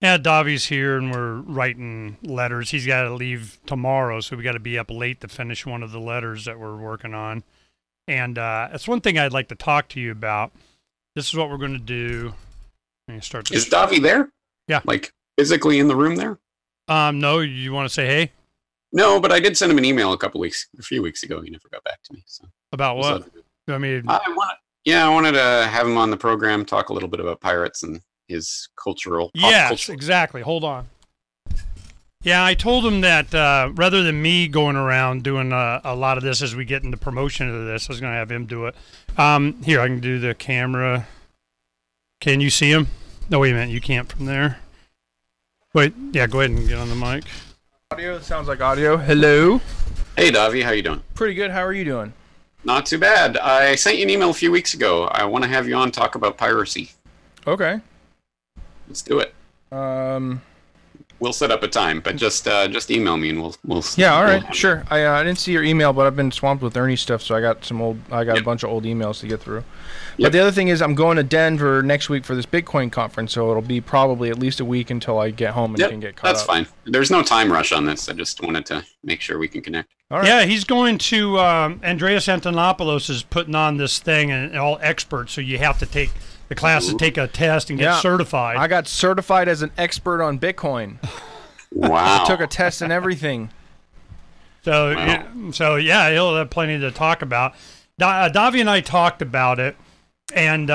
Yeah, Davi's here, and we're writing letters. He's got to leave tomorrow, so we got to be up late to finish one of the letters that we're working on. And that's one thing I'd like to talk to you about. This is what we're going to do. Let me start this. Is Davi there? Yeah. Like physically in the room there? No, you want to say hey? No, but I did send him an email a few weeks ago. He never got back to me. So about what? I mean, I wanted to have him on the program, talk a little bit about pirates and his cultural. Yes, exactly. Hold on. Yeah, I told him that rather than me going around doing a lot of this as we get into promotion of this, I was going to have him do it. Here, I can do the camera. Can you see him? No, wait a minute. You can't from there. Wait, yeah, go ahead and get on the mic. Audio, sounds like audio. Hello. Hey, Davi, how you doing? Pretty good. How are you doing? Not too bad. I sent you an email a few weeks ago. I want to have you on talk about piracy. Okay. Let's do it. We'll set up a time, but just email me and we'll. Yeah, all right, sure. I didn't see your email, but I've been swamped with Ernie stuff, so I got a bunch of old emails to get through. But the other thing is, I'm going to Denver next week for this Bitcoin conference, so it'll be probably at least a week until I get home and can get caught up. That's fine. There's no time rush on this. I just wanted to make sure we can connect. All right. Yeah, he's going to Andreas Antonopoulos is putting on this thing, and all experts, so you have to take the class to take a test and get certified. I got certified as an expert on Bitcoin. Wow. I took a test and everything. So yeah, he'll have plenty to talk about. Davi and I talked about it, and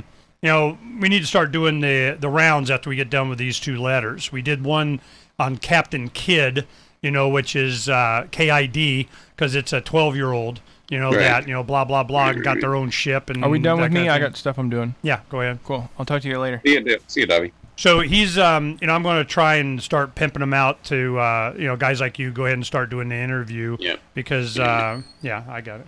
we need to start doing the rounds after we get done with these two letters. We did one on Captain Kidd, which is KID, because it's a 12-year-old. That, blah, blah, blah, and got their own ship. And are we done with me? I got stuff I'm doing. Yeah, go ahead. Cool. I'll talk to you later. See you, Davi. So he's, I'm going to try and start pimping him out to, guys like you. Go ahead and start doing the interview. Yeah. Because, I got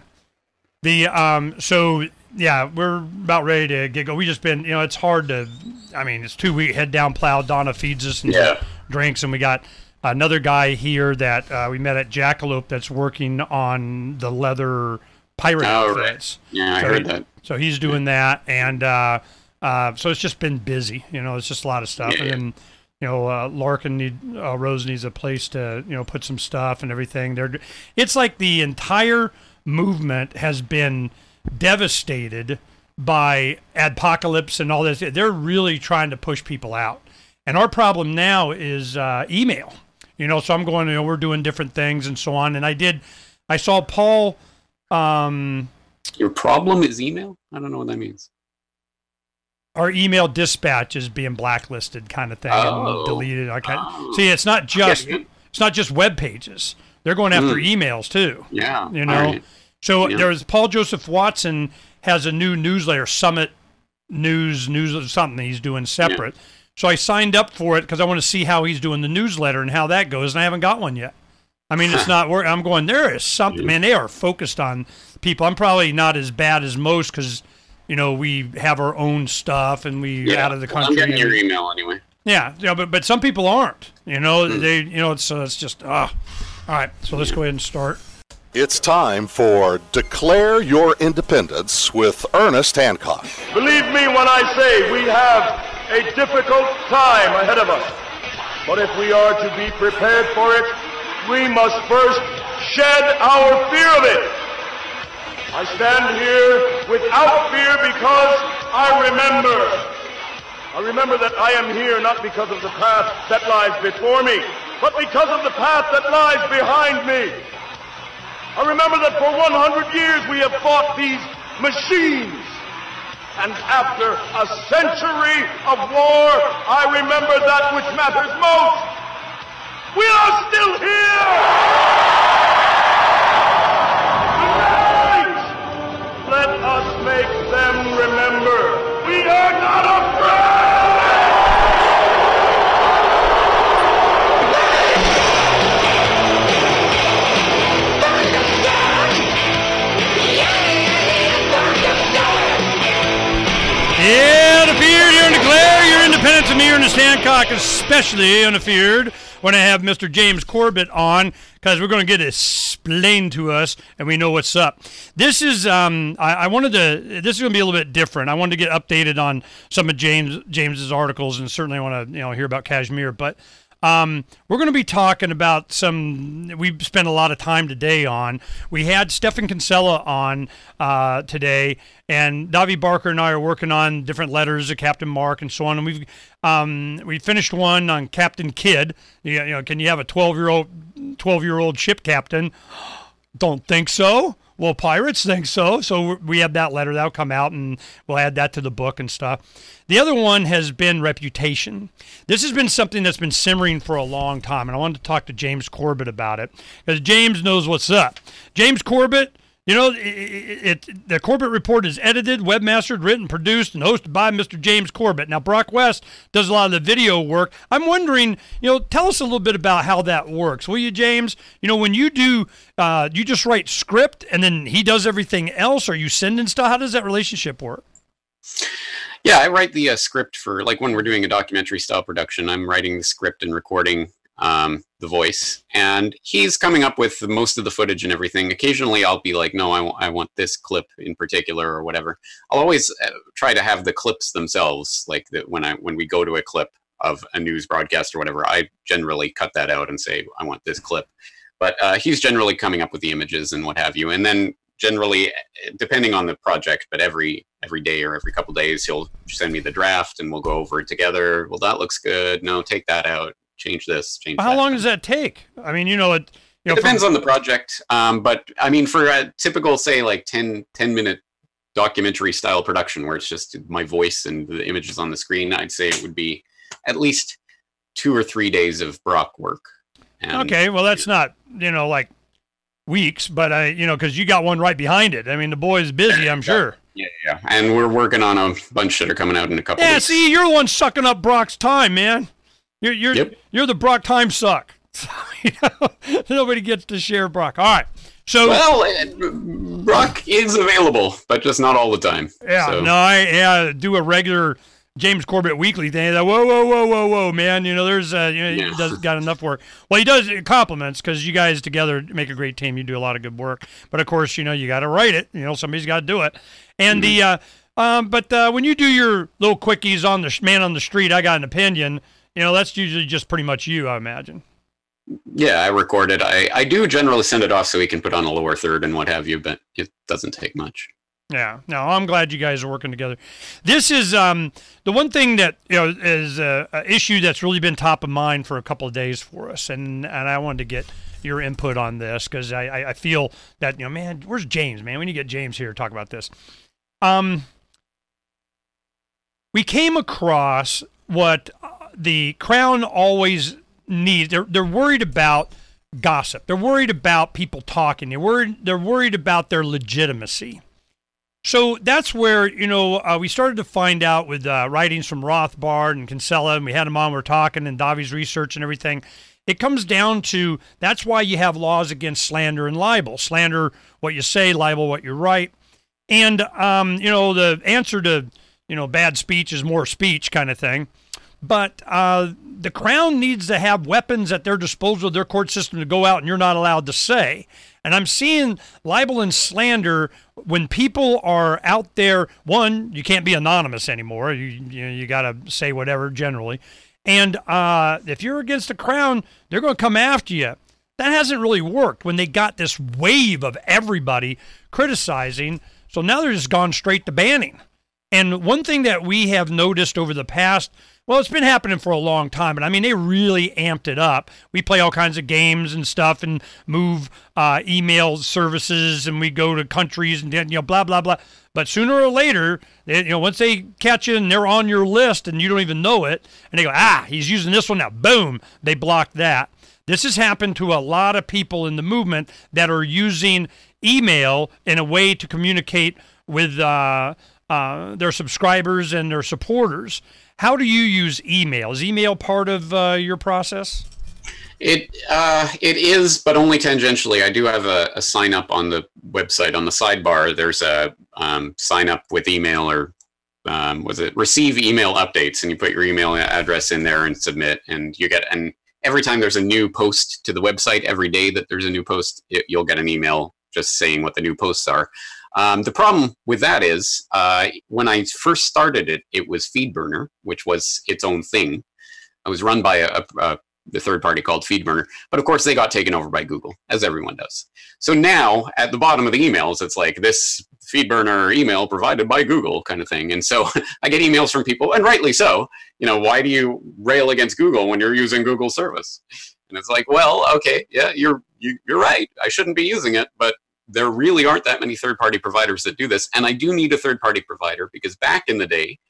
it. We're about ready to get go. We just been, it's hard to, it's 2 weeks, head down plow. Donna feeds us and drinks, and we got another guy here that we met at Jackalope that's working on the leather pirate outfits. Right. Yeah, I heard that. So he's doing that, and so it's just been busy. It's just a lot of stuff. And then, Larkin Rose needs a place to, put some stuff and everything. It's like the entire movement has been devastated by Adpocalypse and all this. They're really trying to push people out. And our problem now is email. So I'm going, we're doing different things and so on. And I saw Paul. Your problem is email? I don't know what that means. Our email dispatch is being blacklisted, kind of thing, and deleted. See, it's not just web pages. They're going after emails too. Yeah. Right. So there's Paul Joseph Watson has a new newsletter, Summit News something he's doing separate. Yeah. So I signed up for it because I want to see how he's doing the newsletter and how that goes, and I haven't got one yet. It's not working. I'm going, there is something. Man, they are focused on people. I'm probably not as bad as most because, we have our own stuff and we out of the country. I'm getting your email anyway. Yeah, but some people aren't. It's just, all right, so let's go ahead and start. It's time for Declare Your Independence with Ernest Hancock. Believe me when I say we have a difficult time ahead of us. But if we are to be prepared for it, we must first shed our fear of it. I stand here without fear because I remember that I am here not because of the path that lies before me, but because of the path that lies behind me. I remember that for 100 years we have fought these machines. And after a century of war, I remember that which matters most. We are still here! Tonight, let us make them remember we are not afraid! Yeah, Unafeared, you're in Declare Your Independence of me, Ernest Hancock, especially Unafeared, when I have Mr. James Corbett on, because we're going to get it explained to us and we know what's up. This is I wanted to. This is going to be a little bit different. I wanted to get updated on some of James's articles, and certainly want to hear about Kashmir, but. We're going to be talking about we've spent a lot of time today on. We had Stefan Kinsella on today, and Davi Barker and I are working on different letters of Captain Mark and so on. And we finished one on Captain Kidd. Can you have a 12-year-old ship captain? Don't think so. Well, pirates think so. So we have that letter. That'll come out, and we'll add that to the book and stuff. The other one has been reputation. This has been something that's been simmering for a long time, and I wanted to talk to James Corbett about it because James knows what's up. James Corbett, the Corbett Report is edited, webmastered, written, produced, and hosted by Mr. James Corbett. Now, Brock West does a lot of the video work. I'm wondering, tell us a little bit about how that works, will you, James? When you do, you just write script, and then he does everything else? Are you sending stuff? How does that relationship work? Yeah, I write the script for, like, when we're doing a documentary-style production, I'm writing the script and recording the voice, and he's coming up with most of the footage and everything. Occasionally I'll be like, no, I want this clip in particular or whatever. I'll always try to have the clips themselves, like when we go to a clip of a news broadcast or whatever, I generally cut that out and say, I want this clip. But he's generally coming up with the images and what have you. And then generally, depending on the project, but every day or every couple days, he'll send me the draft and we'll go over it together. Well, that looks good. No, take that out. Change this, change that. How long does that take? I mean, it depends on the project. But I mean, for a typical, say, like 10-minute documentary style production where it's just my voice and the images on the screen, I'd say it would be at least 2 or 3 days of Brock work. And, okay, well, that's not, like weeks, but because you got one right behind it. I mean, the boy's busy, I'm sure. Yeah. And we're working on a bunch that are coming out in a couple weeks. Yeah, see, you're the one sucking up Brock's time, man. You're the Brock time suck. Nobody gets to share Brock. All right. So Brock is available, but just not all the time. Yeah. So. No, I do a regular James Corbett weekly thing. Whoa, man. There's he does got enough work. Well, he does compliments because you guys together make a great team. You do a lot of good work. But of course, you got to write it. Somebody's got to do it. And but when you do your little quickies on the man on the street, I got an opinion. That's usually just pretty much you, I imagine. Yeah, I record it. I do generally send it off so he can put on a lower third and what have you, but it doesn't take much. Yeah, no, I'm glad you guys are working together. This is the one thing that is an issue that's really been top of mind for a couple of days for us, and I wanted to get your input on this because I feel that man, where's James? Man, we need to get James here to talk about this. We came across what the Crown always needs. They're worried about gossip. They're worried about people talking. They're worried about their legitimacy. So that's where we started to find out with writings from Rothbard and Kinsella, and we had them on. We're talking and Davi's research and everything. It comes down to that's why you have laws against slander and libel. Slander, what you say; libel, what you write. And the answer to bad speech is more speech, kind of thing. But the Crown needs to have weapons at their disposal of their court system to go out and you're not allowed to say. And I'm seeing libel and slander when people are out there. One, you can't be anonymous anymore. You got to say whatever generally. And if you're against the Crown, they're going to come after you. That hasn't really worked when they got this wave of everybody criticizing. So now they're just gone straight to banning. And one thing that we have noticed over the past, well, it's been happening for a long time, but I mean, they really amped it up. We play all kinds of games and stuff and move email services and we go to countries and, blah, blah, blah. But sooner or later, once they catch you and they're on your list and you don't even know it, and they go, he's using this one now. Boom, they block that. This has happened to a lot of people in the movement that are using email in a way to communicate with their subscribers and their supporters. How do you use email? Is email part of your process? It is, but only tangentially. I do have a sign up on the website on the sidebar. There's a sign up with email or receive email updates, and you put your email address in there and submit, and you get. And every time there's a new post to the website, every day that there's a new post, you'll get an email just saying what the new posts are. The problem with that is when I first started it, it was FeedBurner, which was its own thing. It was run by the third party called FeedBurner, but of course they got taken over by Google, as everyone does. So now at the bottom of the emails, it's like this FeedBurner email provided by Google kind of thing. And so I get emails from people, and rightly so, why do you rail against Google when you're using Google service? And it's like, well, okay, yeah, you're right. I shouldn't be using it, but there really aren't that many third-party providers that do this. And I do need a third-party provider because back in the day,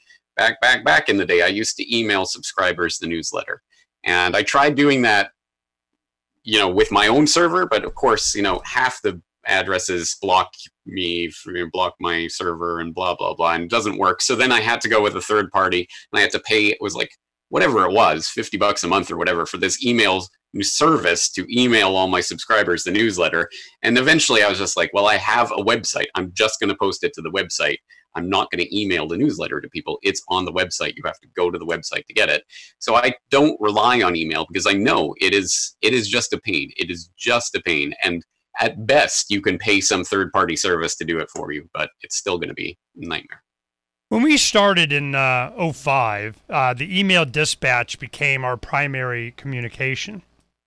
I used to email subscribers the newsletter. And I tried doing that, with my own server, but of course, half the addresses block my server and blah, blah, blah, and it doesn't work. So then I had to go with a third party, and I had to pay, it was like, whatever it was, $50 a month or whatever for this email service to email all my subscribers the newsletter. And eventually I was just like, well, I have a website. I'm just going to post it to the website. I'm not going to email the newsletter to people. It's on the website. You have to go to the website to get it. So I don't rely on email because I know it is just a pain. It is just a pain. And at best, you can pay some third-party service to do it for you, but it's still going to be a nightmare. When we started in 2005, the email dispatch became our primary communication.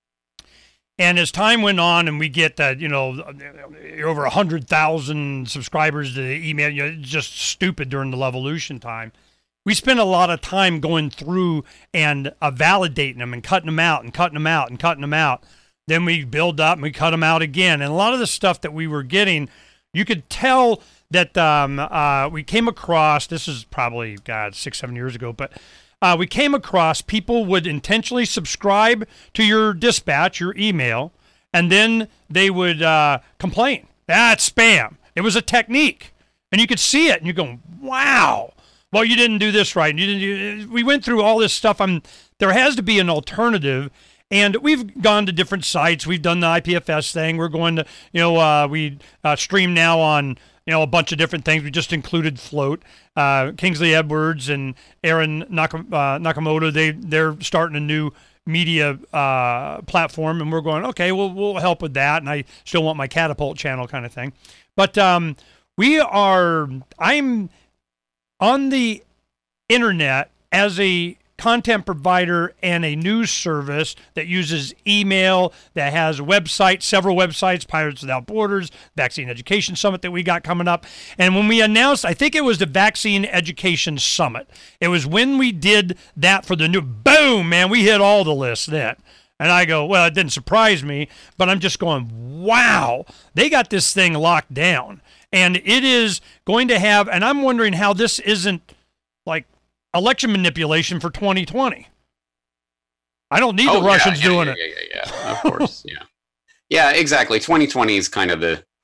And as time went on and we get that, over 100,000 subscribers to the email, it's just stupid during the Levolution time. We spent a lot of time going through and validating them and cutting them out and cutting them out and cutting them out. Then we build up and we cut them out again. And a lot of the stuff that we were getting, you could tell that we came across, this is probably, 6-7 years ago, but we came across people would intentionally subscribe to your dispatch, your email, and then they would complain. That's spam. It was a technique. And you could see it, and you're going, wow. Well, you didn't do this right. We went through all this stuff. There has to be an alternative. And we've gone to different sites. We've done the IPFS thing. We're going to, we stream now on, a bunch of different things. We just included Float. Kingsley Edwards and Aaron Nakamoto, they're starting a new media platform, and we're going, okay, we'll help with that. And I still want my Catapult channel kind of thing. But I'm on the internet as a content provider and a news service that uses email, that has several websites, Pirates Without Borders, Vaccine Education Summit that we got coming up. And when we announced, I think it was the Vaccine Education Summit, it was when we did that for the new, boom, man, we hit all the lists then. And I go, well, it didn't surprise me, but I'm just going, wow, they got this thing locked down. And it is going to have, and I'm wondering how this isn't like election manipulation for 2020. I don't need the Russians doing it. Yeah, of course, yeah. Yeah, exactly. 2020 is kind of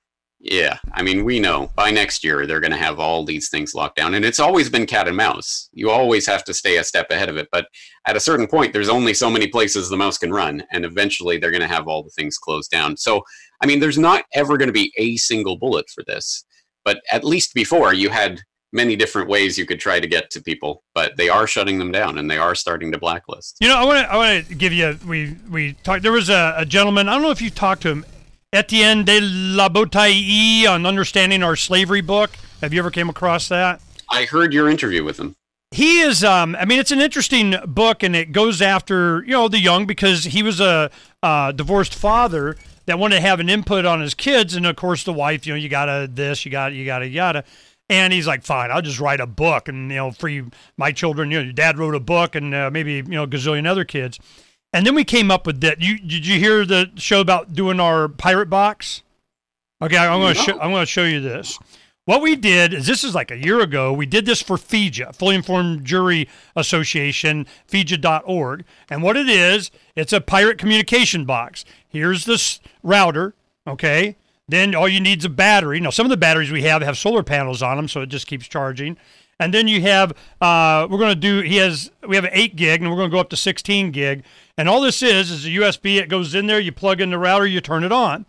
we know by next year they're going to have all these things locked down. And it's always been cat and mouse. You always have to stay a step ahead of it. But at a certain point, there's only so many places the mouse can run. And eventually they're going to have all the things closed down. So, there's not ever going to be a single bullet for this. But at least before, you had many different ways you could try to get to people, but they are shutting them down and they are starting to blacklist. I want to give you, we talked, there was a gentleman, I don't know if you talked to him, Etienne de la Bouteille on Understanding Our Slavery book. Have you ever came across that? I heard your interview with him. He is, it's an interesting book, and it goes after, the young, because he was a divorced father that wanted to have an input on his kids, and of course the wife, you gotta this, you gotta. And he's like, fine, I'll just write a book and, free my children. Your dad wrote a book and maybe, a gazillion other kids. And then we came up with that. Did you hear the show about doing our pirate box? Okay, I'm going to show you this. What we did is, this is like a year ago, we did this for FIJA, Fully Informed Jury Association, FIJA.org. And what it is, it's a pirate communication box. Here's this router, okay? Then all you need is a battery. Now, some of the batteries we have solar panels on them, so it just keeps charging. And then you have, we have an 8 gig, and we're going to go up to 16 gig. And all this is a USB. It goes in there, you plug in the router, you turn it on.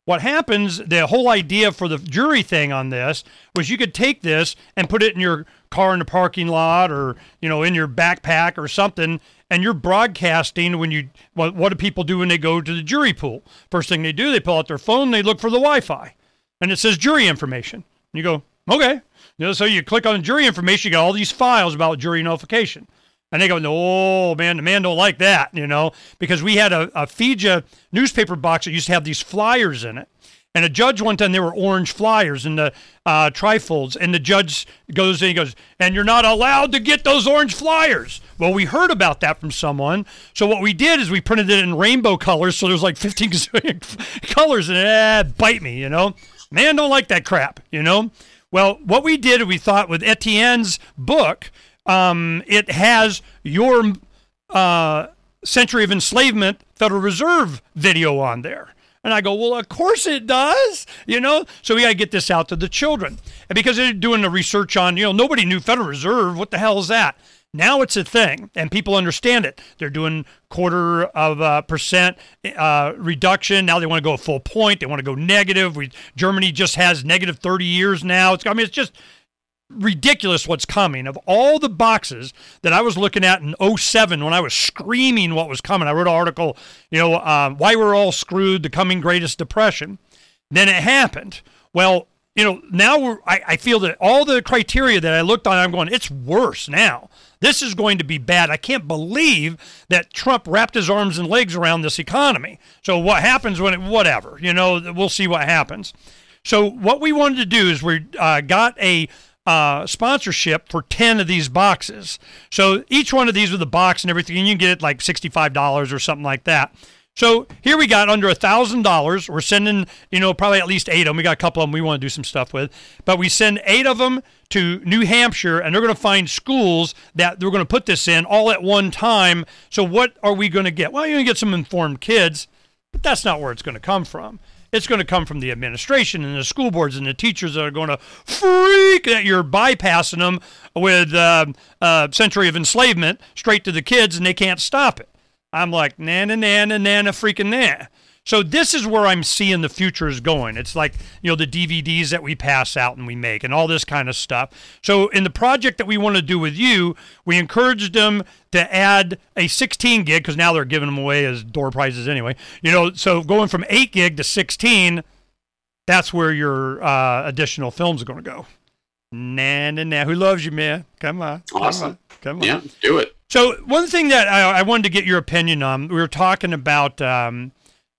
what happens, the whole idea for the jury thing on this was you could take this and put it in your car in the parking lot or, in your backpack or something, and you're broadcasting when you, what do people do when they go to the jury pool? First thing they do, they pull out their phone, they look for the Wi-Fi, and it says jury information. And you go, okay. So you click on jury information, you got all these files about jury nullification. And they go, no, man, the man don't like that, because we had a FIJA newspaper box that used to have these flyers in it. And a judge one time, there were orange flyers in the trifolds. And the judge goes in, he goes, and you're not allowed to get those orange flyers. Well, we heard about that from someone. So what we did is we printed it in rainbow colors. So there's like 15 colors in it. Bite me, Man don't like that crap, Well, what we did, we thought with Etienne's book, it has your Century of Enslavement Federal Reserve video on there. And I go, well, of course it does, So we got to get this out to the children. And because they're doing the research on, nobody knew Federal Reserve. What the hell is that? Now it's a thing, and people understand it. They're doing 0.25% reduction. Now they want to go a full point. They want to go negative. Germany just has negative 30 years now. It's just ridiculous what's coming. Of all the boxes that I was looking at in 2007 when I was screaming what was coming, I wrote an article, Why We're All Screwed, The Coming Greatest Depression. Then it happened. Well, now I feel that all the criteria that I looked on, I'm going, it's worse now. This is going to be bad. I can't believe that Trump wrapped his arms and legs around this economy. So what happens whatever, we'll see what happens. So what we wanted to do is we got a sponsorship for 10 of these boxes. So each one of these with a box and everything, and you can get it like $65 or something like that. So here we got under $1,000. We're sending, probably at least 8 of them. We got a couple of them we want to do some stuff with. But we send 8 of them to New Hampshire, and they're going to find schools that they're going to put this in all at one time. So what are we going to get? Well, you're going to get some informed kids, but that's not where it's going to come from. It's going to come from the administration and the school boards and the teachers that are going to freak that you're bypassing them with Century of Enslavement straight to the kids, and they can't stop it. I'm like, nana, freaking nah. So this is where I'm seeing the future is going. It's like, the DVDs that we pass out and we make and all this kind of stuff. So in the project that we want to do with you, we encouraged them to add a 16 gig, because now they're giving them away as door prizes anyway. So going from 8 gig to 16, that's where your additional films are going to go. Nah. Who loves you, man? Come on. Awesome. Come on. Yeah, do it. So one thing that I wanted to get your opinion on, we were talking about, we'll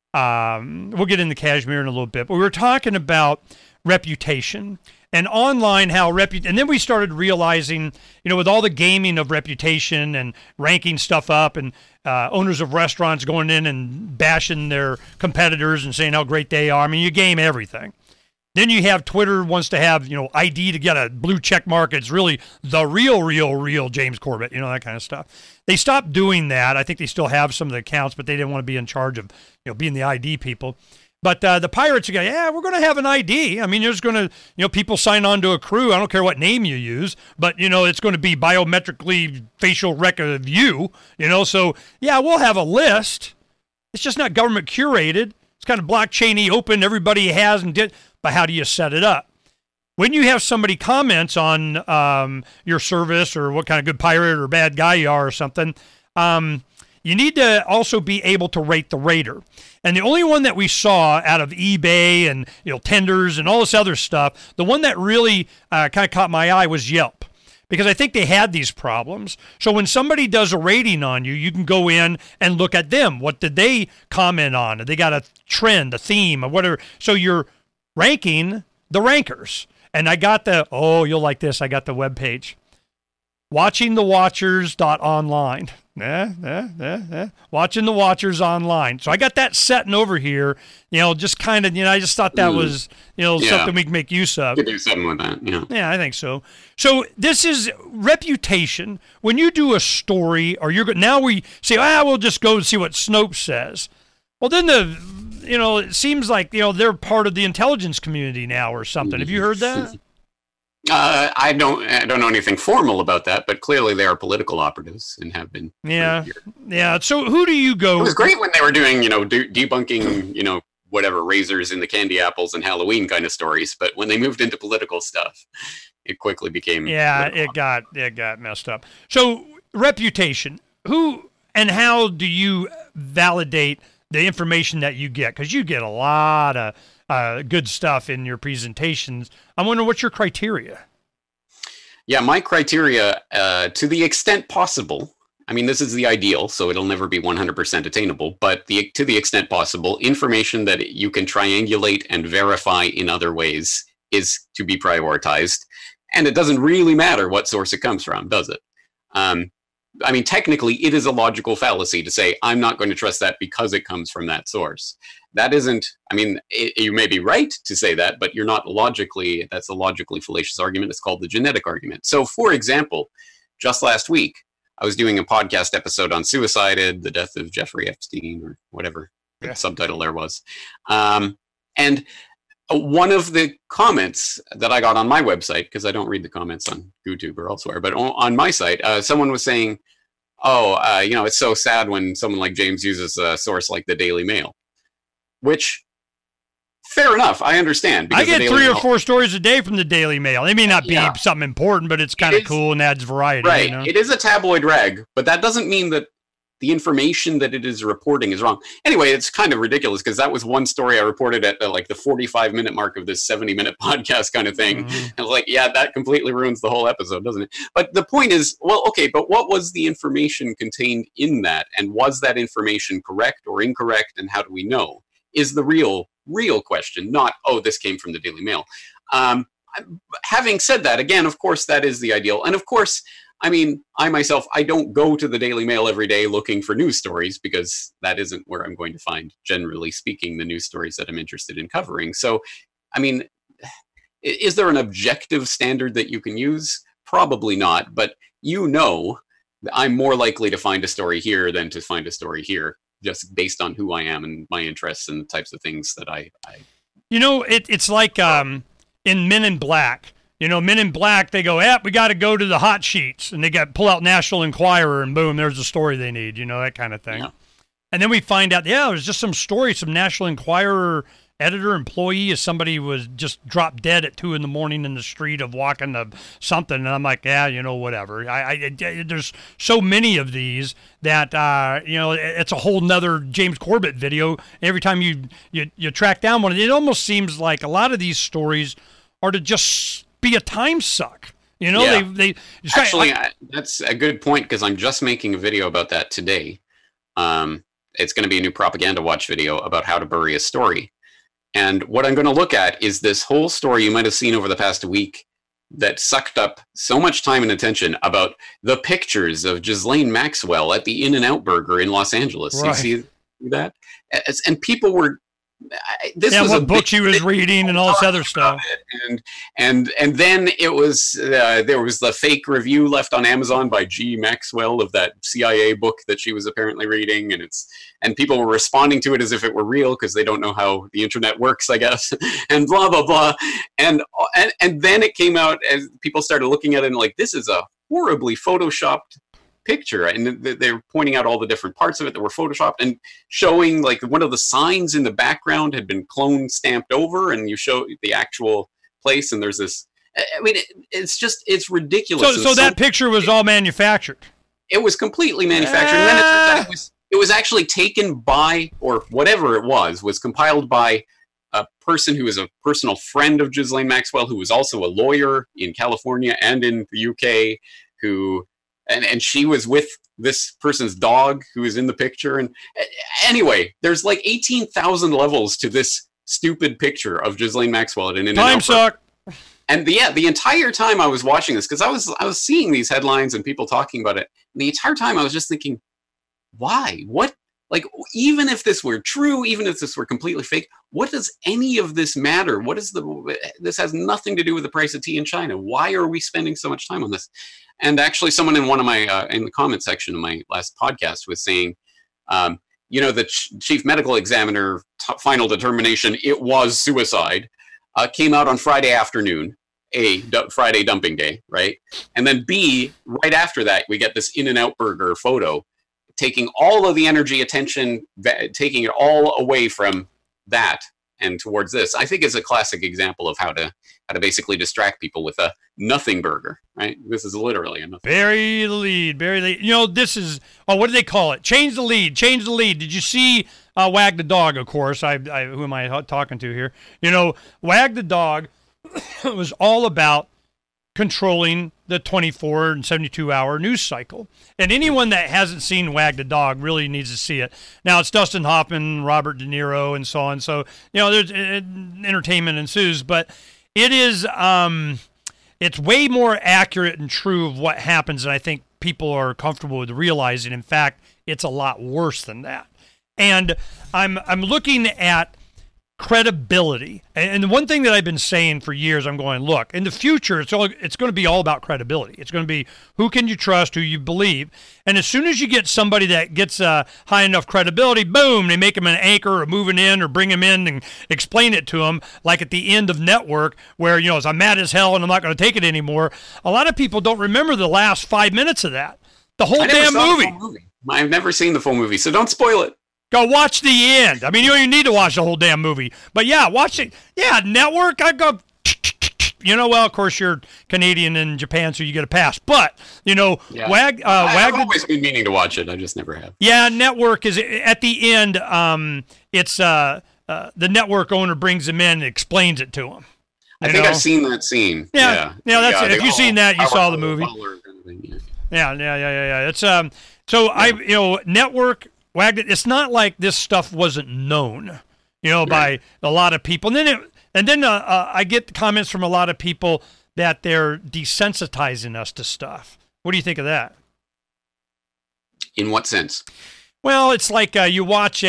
get into Kashmir in a little bit, but we were talking about reputation and online, and then we started realizing, with all the gaming of reputation and ranking stuff up and owners of restaurants going in and bashing their competitors and saying how great they are. I mean, you game everything. Then you have Twitter wants to have, ID to get a blue check mark. It's really the real James Corbett, that kind of stuff. They stopped doing that. I think they still have some of the accounts, but they didn't want to be in charge of, being the ID people. But the pirates are going, we're going to have an ID. I mean, there's going to, people sign on to a crew. I don't care what name you use, but, it's going to be biometrically facial rec of you, So, we'll have a list. It's just not government curated. It's kind of blockchain-y open. Everybody has and did. But how do you set it up? When you have somebody comments on your service or what kind of good pirate or bad guy you are or something, you need to also be able to rate the rater. And the only one that we saw out of eBay and tenders and all this other stuff, the one that really kind of caught my eye was Yelp. Because I think they had these problems. So when somebody does a rating on you, you can go in and look at them. What did they comment on? They got a trend, a theme, or whatever. So you're ranking the rankers. And I got you'll like this. I got the webpage. WatchingTheWatchers.online. Watching the Watchers online. So I got that setting over here, just kind of, I just thought that was, something we can make use of. You could do something with that, Yeah, I think so. So this is reputation. When you do a story, or now we say, we'll just go and see what Snopes says. Well, then it seems like, they're part of the intelligence community now or something. Have you heard that? I don't know anything formal about that, but clearly they are political operatives and have been. Yeah. So who do you go? It was great when they were doing, debunking, whatever, razors in the candy apples and Halloween kind of stories. But when they moved into political stuff, it quickly became it got messed up. So reputation, who and how do you validate the information that you get? Because you get a lot of good stuff in your presentations. I'm wondering, what's your criteria? Yeah, my criteria, to the extent possible, I mean, this is the ideal, so it'll never be 100% attainable, but to the extent possible, information that you can triangulate and verify in other ways is to be prioritized. And it doesn't really matter what source it comes from, does it? I mean, technically, it is a logical fallacy to say, I'm not going to trust that because it comes from that source. That isn't, I mean, you may be right to say that, but you're not logically, that's a logically fallacious argument. It's called the genetic argument. So, for example, just last week, I was doing a podcast episode on Suicided, the death of Jeffrey Epstein, or whatever the subtitle there was. And one of the comments that I got on my website, because I don't read the comments on YouTube or elsewhere, but on my site, someone was saying, it's so sad when someone like James uses a source like the Daily Mail, which, fair enough, I understand. I get 3 or 4 stories a day from the Daily Mail. They may not be something important, but it's kind of cool and adds variety. Right. You know? It is a tabloid rag, but that doesn't mean that the information that it is reporting is wrong. Anyway, it's kind of ridiculous because that was one story I reported at the 45-minute mark of this 70-minute podcast kind of thing. Mm-hmm. And I was like, yeah, that completely ruins the whole episode, doesn't it? But the point is, well, okay, but what was the information contained in that? And was that information correct or incorrect? And how do we know? Is the real question, not, this came from the Daily Mail. Having said that, again, of course, that is the ideal. And of course, I mean, I myself, I don't go to the Daily Mail every day looking for news stories because that isn't where I'm going to find, generally speaking, the news stories that I'm interested in covering. So, I mean, is there an objective standard that you can use? Probably not, but I'm more likely to find a story here than to find a story here, just based on who I am and my interests and the types of things that I... It's like in Men in Black. Men in Black, they go, we got to go to the hot sheets. And they pull out National Enquirer, and boom, there's the story they need, that kind of thing. Yeah. And then we find out, there's just some story, some National Enquirer editor, employee, as somebody was just dropped dead at 2 a.m. in the street of walking to something. And I'm like, whatever. There's so many of these that, it's a whole nother James Corbett video. Every time you track down one, it almost seems like a lot of these stories are to just be a time suck. They actually, that's a good point, because I'm just making a video about that today. It's going to be a new Propaganda Watch video about how to bury a story. And what I'm going to look at is this whole story you might have seen over the past week that sucked up so much time and attention about the pictures of Ghislaine Maxwell at the In-N-Out Burger in Los Angeles. Right. You see that? And people were... This was what book she was reading and all this other stuff. And then it was there was the fake review left on Amazon by G. Maxwell of that CIA book that she was apparently reading, and people were responding to it as if it were real because they don't know how the internet works, I guess, and blah blah blah. And then it came out as people started looking at it and like, this is a horribly photoshopped picture, and they're pointing out all the different parts of it that were photoshopped and showing like one of the signs in the background had been clone stamped over, and you show the actual place, and there's this, I mean, it's ridiculous. So that picture was all manufactured. It was completely manufactured. And then it turns out it was actually taken by, or whatever it was compiled by a person who is a personal friend of Ghislaine Maxwell, who was also a lawyer in California and in the UK, and she was with this person's dog who is in the picture. And anyway, there's like 18,000 levels to this stupid picture of Ghislaine Maxwell at an In-N-Out. Time suck. And the entire time I was watching this, because I was seeing these headlines and people talking about it, and the entire time I was just thinking, why? What? Like, even if this were true, even if this were completely fake, what does any of this matter? This has nothing to do with the price of tea in China. Why are we spending so much time on this? And actually, someone in one of my in the comment section of my last podcast was saying, the chief medical examiner final determination, it was suicide, came out on Friday afternoon, Friday dumping day, right? And then B, right after that, we get this In-N-Out Burger photo, taking all of the energy, attention, taking it all away from that and towards this, I think is a classic example of how to basically distract people with a nothing burger, right? This is literally a nothing. Bury the lead, bury the lead. You know, this is, what do they call it? Change the lead, change the lead. Did you see Wag the Dog, of course? Who am I talking to here? You know, Wag the Dog was all about controlling the 24 and 72-hour news cycle. And anyone that hasn't seen Wag the Dog really needs to see it. Now, it's Dustin Hoffman, Robert De Niro, and so on. So, you know, there's entertainment ensues, but it is it's way more accurate and true of what happens than I think people are comfortable with realizing. In fact, it's a lot worse than that. And I'm looking at credibility. And the one thing that I've been saying for years, I'm going, look, in the future, it's going to be all about credibility. It's going to be who can you trust, who you believe. And as soon as you get somebody that gets high enough credibility, boom, they make him an anchor or moving in or bring him in and explain it to him, like at the end of Network, where, you know, I'm mad as hell and I'm not going to take it anymore. A lot of people don't remember the last 5 minutes of that. The whole damn movie. I've never seen the full movie, so don't spoil it. Go watch the end. I mean, you don't even need to watch the whole damn movie. But yeah, watch it. Yeah, Network, I go, you know, well, of course, you're Canadian in Japan, so you get a pass. But, you know, yeah. I've always been meaning to watch it. I just never have. Yeah, Network is, at the end, it's the Network owner brings him in and explains it to him. I think I've seen that scene. Yeah, that's it. If you've seen that, you saw the movie. Yeah. It's, so Network... It's not like this stuff wasn't known, you know, by a lot of people. And then I get comments from a lot of people that they're desensitizing us to stuff. What do you think of that? In what sense? Well, it's like you watch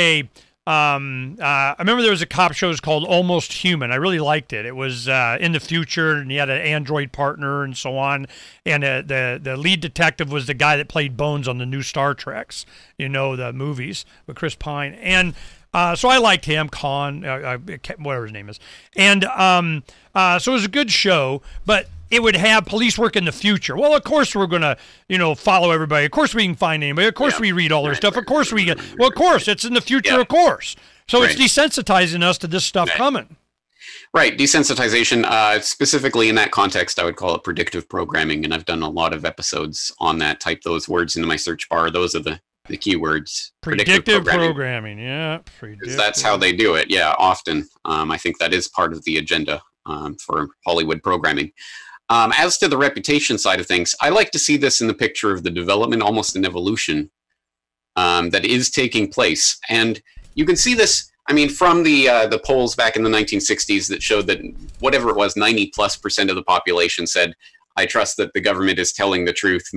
I remember there was a cop show called Almost Human. I really liked it. It was in the future, and he had an android partner and so on. And the lead detective was the guy that played Bones on the new Star Treks, you know, the movies with Chris Pine. And so I liked him, Khan, whatever his name is. And so it was a good show, but it would have police work in the future. Well, of course we're going to, you know, follow everybody. Of course we can find anybody. Of course we read all their stuff. Of course we get, well, of course, it's in the future, of course. So it's desensitizing us to this stuff coming. Right. Desensitization, specifically in that context, I would call it predictive programming. And I've done a lot of episodes on that. Type those words into my search bar. Those are the keywords. Predictive programming. Yeah. That's how they do it. Yeah, often. I think that is part of the agenda for Hollywood programming. As to the reputation side of things, I like to see this in the picture of the development, almost an evolution that is taking place. And you can see this, I mean, from the polls back in the 1960s that showed that whatever it was, 90+% of the population said, I trust that the government is telling the truth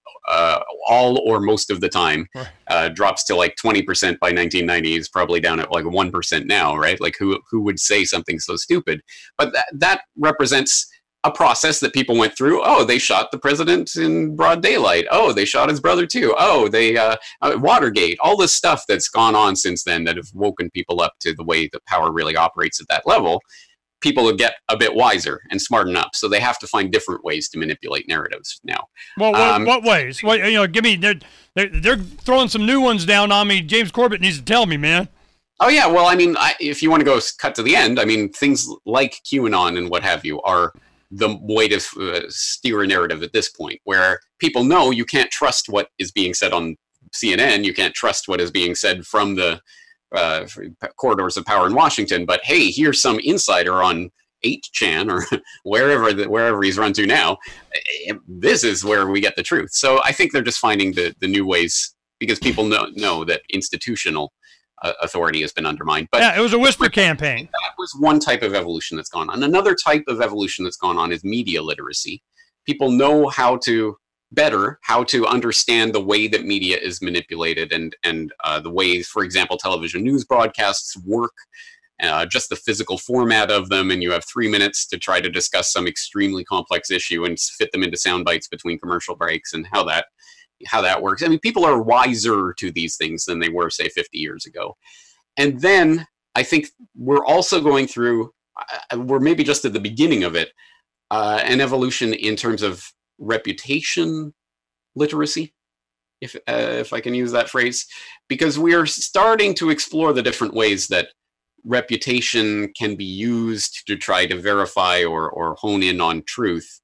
all or most of the time. Drops to like 20% by 1990. Is probably down at like 1% now, right? Like who would say something so stupid? But that represents a process that people went through. Oh, they shot the president in broad daylight. Oh, they shot his brother too. Oh, they Watergate. All this stuff that's gone on since then that have woken people up to the way that power really operates at that level. People will get a bit wiser and smarten up, so they have to find different ways to manipulate narratives now. Well, what ways? Well, you know, give me. They're throwing some new ones down on me. James Corbett needs to tell me, man. Oh yeah, well, I mean, if you want to go cut to the end, I mean, things like QAnon and what have you are the way to steer a narrative at this point, where people know you can't trust what is being said on CNN, you can't trust what is being said from the corridors of power in Washington, but hey, here's some insider on 8chan or wherever he's run to now. This is where we get the truth. So I think they're just finding the new ways, because people know that institutional authority has been undermined. But yeah, it was a whisper campaign. That was one type of evolution that's gone on. Another type of evolution that's gone on is media literacy. People know how to understand the way that media is manipulated and the way, for example, television news broadcasts work, just the physical format of them. And you have 3 minutes to try to discuss some extremely complex issue and fit them into sound bites between commercial breaks, and how that works. I mean, people are wiser to these things than they were, say, 50 years ago. And then I think we're also going through, we're maybe just at the beginning of it, an evolution in terms of reputation literacy, if I can use that phrase, because we are starting to explore the different ways that reputation can be used to try to verify or hone in on truth.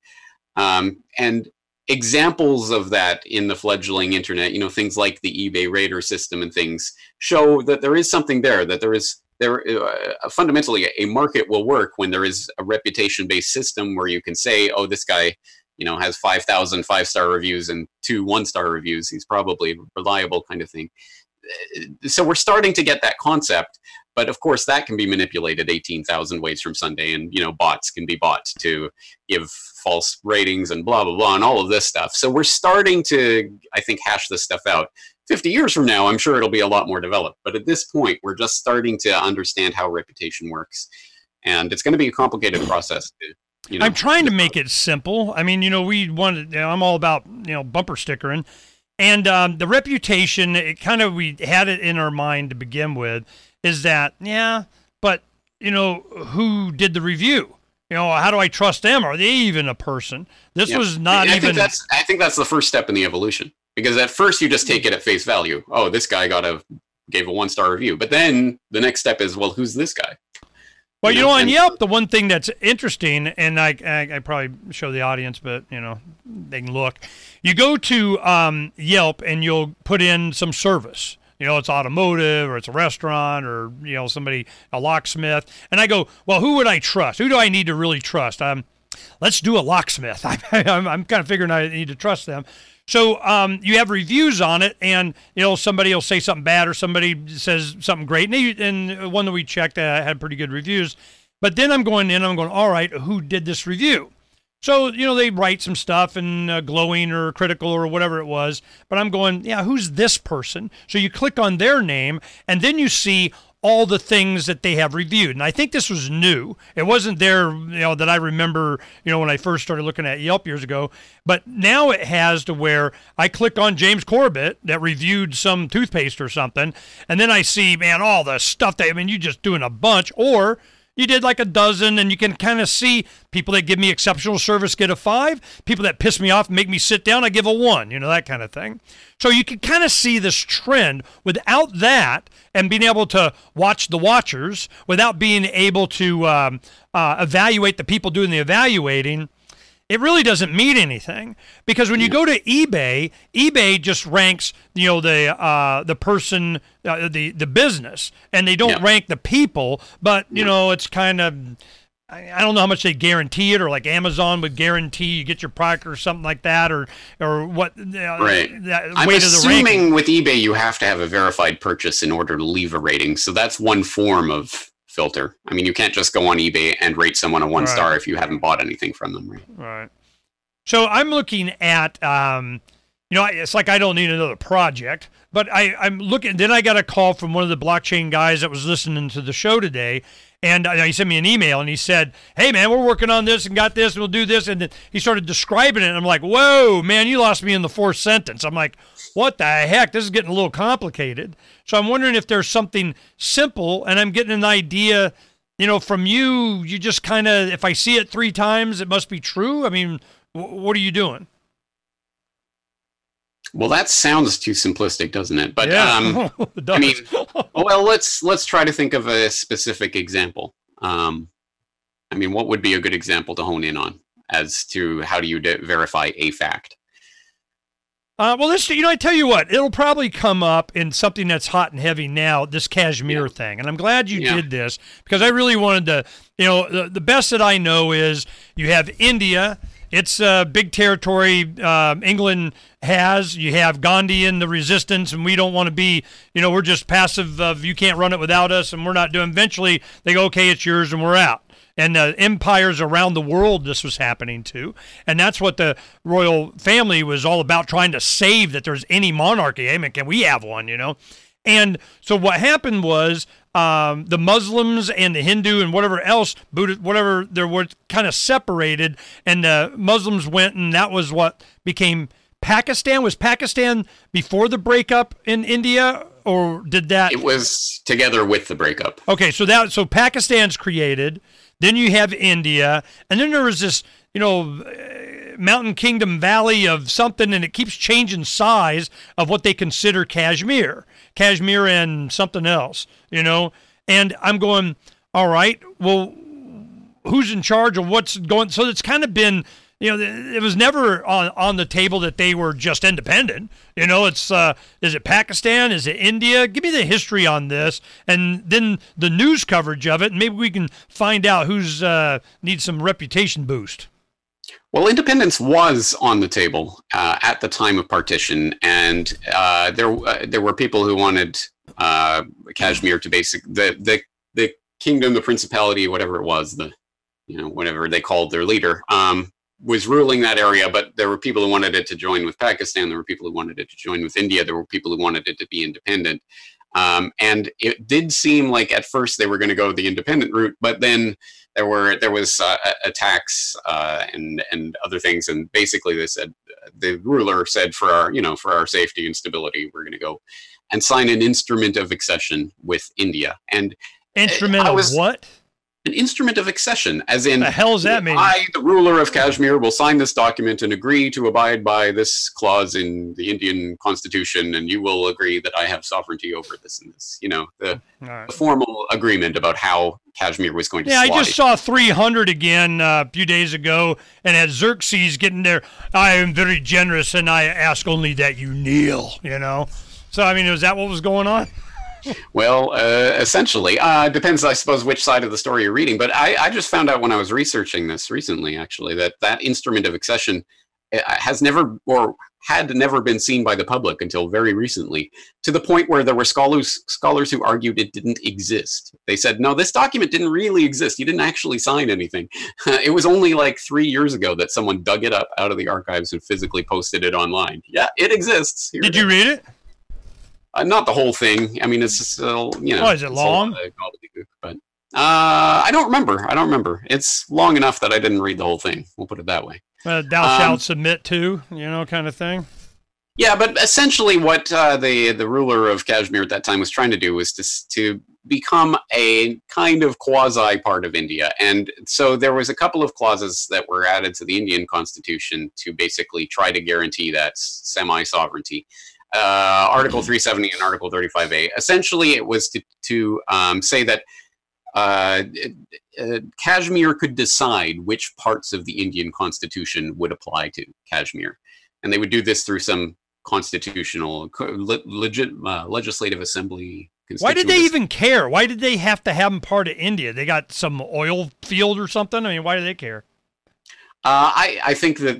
And examples of that in the fledgling internet, things like the eBay Raider system and things, show that there is something there, that fundamentally a market will work when there is a reputation-based system where you can say, oh, this guy has 5,000 5-star reviews and 2 1-star reviews. He's probably reliable, kind of thing. So we're starting to get that concept, but of course that can be manipulated 18,000 ways from Sunday, and bots can be bought to give false ratings and blah blah blah and all of this stuff. So we're starting to, I think, hash this stuff out. 50 years from now, I'm sure it'll be a lot more developed, but at this point we're just starting to understand how reputation works, and it's going to be a complicated process to, I'm trying to make it simple. I mean, we wanted, I'm all about, bumper stickering. And the reputation, we had it in our mind to begin with, is that, but, who did the review? How do I trust them? Are they even a person? This was not I even... I think that's the first step in the evolution. Because at first you just take it at face value. Oh, this guy gave a 1-star review. But then the next step is, well, who's this guy? Well, on Yelp, the one thing that's interesting, and I probably show the audience, but, they can look. You go to Yelp and you'll put in some service. It's automotive or it's a restaurant or, somebody, a locksmith. And I go, well, who would I trust? Who do I need to really trust? Let's do a locksmith. I'm kind of figuring I need to trust them. So you have reviews on it, and somebody will say something bad or somebody says something great. And one that we checked had pretty good reviews. But then I'm going, all right, who did this review? So, they write some stuff and glowing or critical or whatever it was. But I'm going, who's this person? So you click on their name, and then you see all the things that they have reviewed. And I think this was new. It wasn't there, that I remember, when I first started looking at Yelp years ago. But now it has to where I click on James Corbett that reviewed some toothpaste or something, and then I see, all the stuff you just doing a bunch, or you did like a dozen, and you can kind of see people that give me exceptional service get a 5, people that piss me off and make me sit down, I give a 1, that kind of thing. So you can kind of see this trend without that, and being able to watch the watchers, without being able to evaluate the people doing the evaluating. It really doesn't mean anything, because when you go to eBay just ranks, the person, the business, and they don't rank the people. But it's kind of, I don't know how much they guarantee it, or like Amazon would guarantee you get your product or something like that, or what. Right. I'm assuming with eBay you have to have a verified purchase in order to leave a rating. So that's one form of filter. You can't just go on eBay and rate someone a 1-star if you haven't bought anything from them. Right. So I'm looking at, it's like I don't need another project, but I'm looking. Then I got a call from one of the blockchain guys that was listening to the show today, and he sent me an email, and he said, hey, man, we're working on this and got this, and we'll do this. And then he started describing it, and I'm like, whoa, man, you lost me in the 4th sentence. I'm like, what the heck? This is getting a little complicated. So I'm wondering if there's something simple, and I'm getting an idea, from you. You just kind of, if I see it 3 times, it must be true. What are you doing? Well, that sounds too simplistic, doesn't it? But yeah. It does. Well, let's try to think of a specific example. What would be a good example to hone in on as to how do you verify a fact? Well, this, I tell you what, it'll probably come up in something that's hot and heavy now, this Kashmir thing. And I'm glad you did this, because I really wanted to, the best that I know is you have India. It's a big territory England has. You have Gandhi and the resistance, and we don't want to be, we're just passive of you can't run it without us, and we're not doing. Eventually, they go, okay, it's yours, and we're out. And empires around the world this was happening to. And that's what the royal family was all about, trying to save that there's any monarchy. Can we have one, And so what happened was the Muslims and the Hindu and whatever else, Buddha, whatever, there were kind of separated. And the Muslims went, and that was what became Pakistan. Was Pakistan before the breakup in India? Or did that? It was together with the breakup. Okay, so Pakistan's created. Then you have India, and then there was this, mountain kingdom valley of something, and it keeps changing size of what they consider Kashmir and something else, And I'm going, all right, well, who's in charge of what's going? So it's kind of been, it was never on the table that they were just independent. It's is it Pakistan? Is it India? Give me the history on this, and then the news coverage of it, and maybe we can find out who's needs some reputation boost. Well, independence was on the table at the time of partition, and there were people who wanted Kashmir to the kingdom, the principality, whatever it was, whatever they called their leader, was ruling that area. But there were people who wanted it to join with Pakistan. There were people who wanted it to join with India. There were people who wanted it to be independent. And it did seem like at first they were going to go the independent route, but then there was attacks and other things, and basically they said, the ruler said, for our safety and stability, we're going to go and sign an instrument of accession with India. And instrument of what? An instrument of accession, as in, the hell does that mean? I, the ruler of Kashmir, will sign this document and agree to abide by this clause in the Indian constitution, and you will agree that I have sovereignty over this and this. The formal agreement about how Kashmir was going to slide. I just saw 300 again a few days ago, and at Xerxes getting there, I am very generous, and I ask only that you kneel, So, is that what was going on? Well, essentially, depends, I suppose, which side of the story you're reading. But I just found out when I was researching this recently, actually, that instrument of accession has never or had never been seen by the public until very recently, to the point where there were scholars who argued it didn't exist. They said, no, this document didn't really exist. You didn't actually sign anything. It was only like 3 years ago that someone dug it up out of the archives and physically posted it online. Yeah, it exists. Here Did you read it? Not the whole thing. It's still, Oh, is it long? But I don't remember. It's long enough that I didn't read the whole thing. We'll put it that way. Thou shalt submit to, kind of thing. Yeah, but essentially what the ruler of Kashmir at that time was trying to do was to become a kind of quasi part of India. And so there was a couple of clauses that were added to the Indian constitution to basically try to guarantee that semi-sovereignty. Article 370 and Article 35A. Essentially, it was to say that Kashmir could decide which parts of the Indian constitution would apply to Kashmir. And they would do this through some constitutional, legislative assembly. Why did they even care? Why did they have to have them part of India? They got some oil field or something? Why do they care? I think that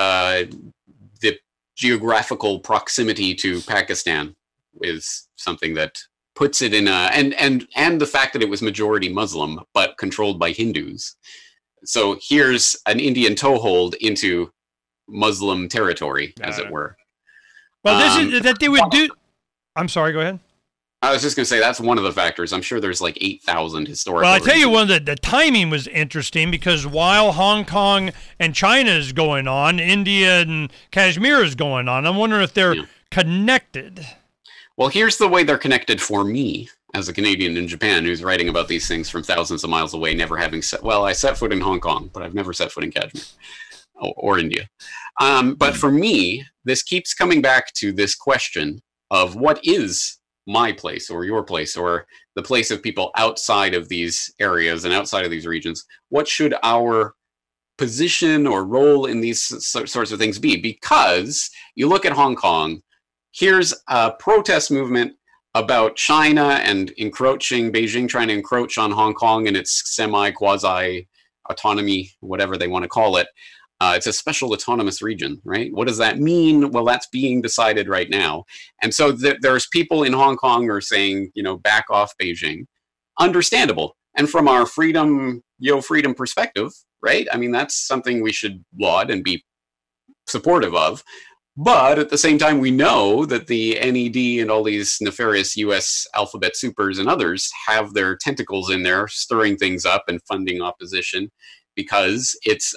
the geographical proximity to Pakistan is something that puts it in and the fact that it was majority Muslim but controlled by Hindus. So here's an Indian toehold into Muslim territory, as it were. Well, this is that they would do. I'm sorry. Go ahead. I was just going to say that's one of the factors. I'm sure there's like 8,000 historical. Well, I tell you, the timing was interesting because while Hong Kong and China is going on, India and Kashmir is going on. I'm wondering if they're connected. Well, here's the way they're connected for me as a Canadian in Japan who's writing about these things from thousands of miles away, never having I set foot in Hong Kong, but I've never set foot in Kashmir or India. But for me, this keeps coming back to this question of what is my place or your place or the place of people outside of these areas and outside of these regions. What should our position or role in these sorts of things be? Because you look at Hong Kong, here's a protest movement about China and Beijing trying to encroach on Hong Kong and its semi-quasi autonomy, whatever they want to call it. It's a special autonomous region, right? What does that mean? Well, that's being decided right now. And so there's people in Hong Kong who are saying, back off Beijing. Understandable. And from our freedom perspective, right? That's something we should laud and be supportive of. But at the same time, we know that the NED and all these nefarious U.S. alphabet supers and others have their tentacles in there, stirring things up and funding opposition because it's,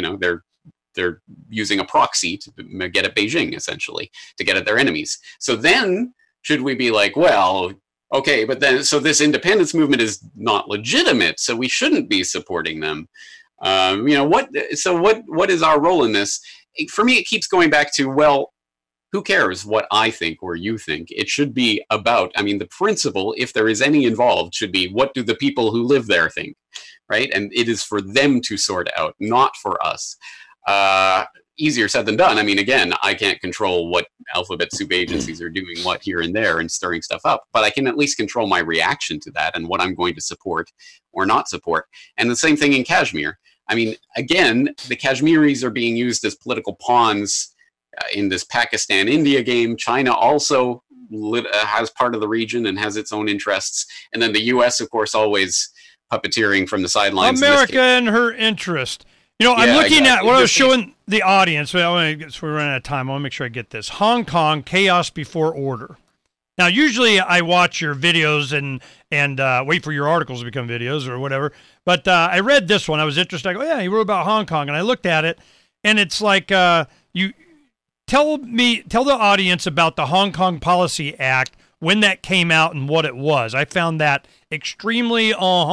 they're using a proxy to get at Beijing, essentially, to get at their enemies. So then should we be like, well, okay, but then, so this independence movement is not legitimate, so we shouldn't be supporting them. What is our role in this? For me, it keeps going back to, well, who cares what I think or you think? It should be about, I mean, the principle, if there is any involved, should be what do the people who live there think, right? And it is for them to sort out, not for us. Easier said than done. I mean, again, I can't control what alphabet soup agencies are doing what here and there and stirring stuff up, but I can at least control my reaction to that and what I'm going to support or not support. And the same thing in Kashmir. I mean, again, the Kashmiris are being used as political pawns in this Pakistan-India game. China also has part of the region and has its own interests. And then the U.S., of course, always puppeteering from the sidelines. America and her interest. You know, I'm looking at what I was showing the audience. We're running out of time. I want to make sure I get this. Hong Kong, chaos before order. Now, usually I watch your videos and wait for your articles to become videos or whatever. But I read this one. I was interested. I go, yeah, he wrote about Hong Kong. And I looked at it, and it's like you tell the audience about the Hong Kong Policy Act, when that came out and what it was. I found that extremely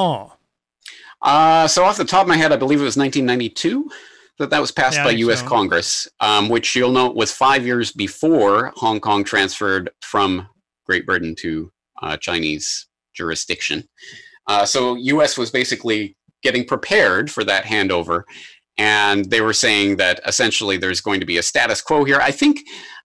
So off the top of my head, I believe it was 1992 that was passed by U.S. Congress, which you'll note was 5 years before Hong Kong transferred from Great Britain to Chinese jurisdiction. So U.S. was basically getting prepared for that handover, and they were saying that essentially there's going to be a status quo here. I think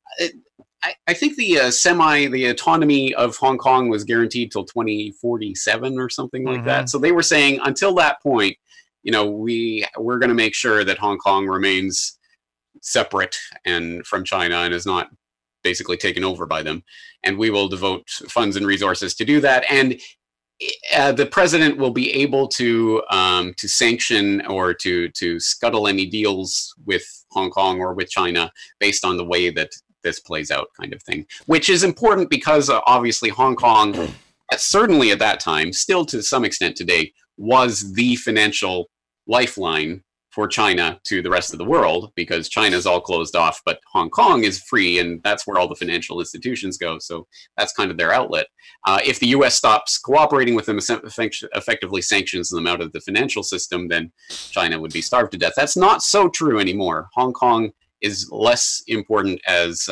the autonomy of Hong Kong was guaranteed till 2047 or something like that. So they were saying until that point, you know, we're going to make sure that Hong Kong remains separate and from China and is not basically taken over by them. And we will devote funds and resources to do that. And the president will be able to sanction or to scuttle any deals with Hong Kong or with China based on the way that this plays out, kind of thing, which is important because obviously Hong Kong, certainly at that time, still to some extent today, was the financial lifeline for China to the rest of the world, because China's all closed off, but Hong Kong is free, and that's where all the financial institutions go. So that's kind of their outlet. If the U.S. stops cooperating with them, effectively sanctions them out of the financial system, then China would be starved to death. That's not so true anymore. Hong Kong is less important as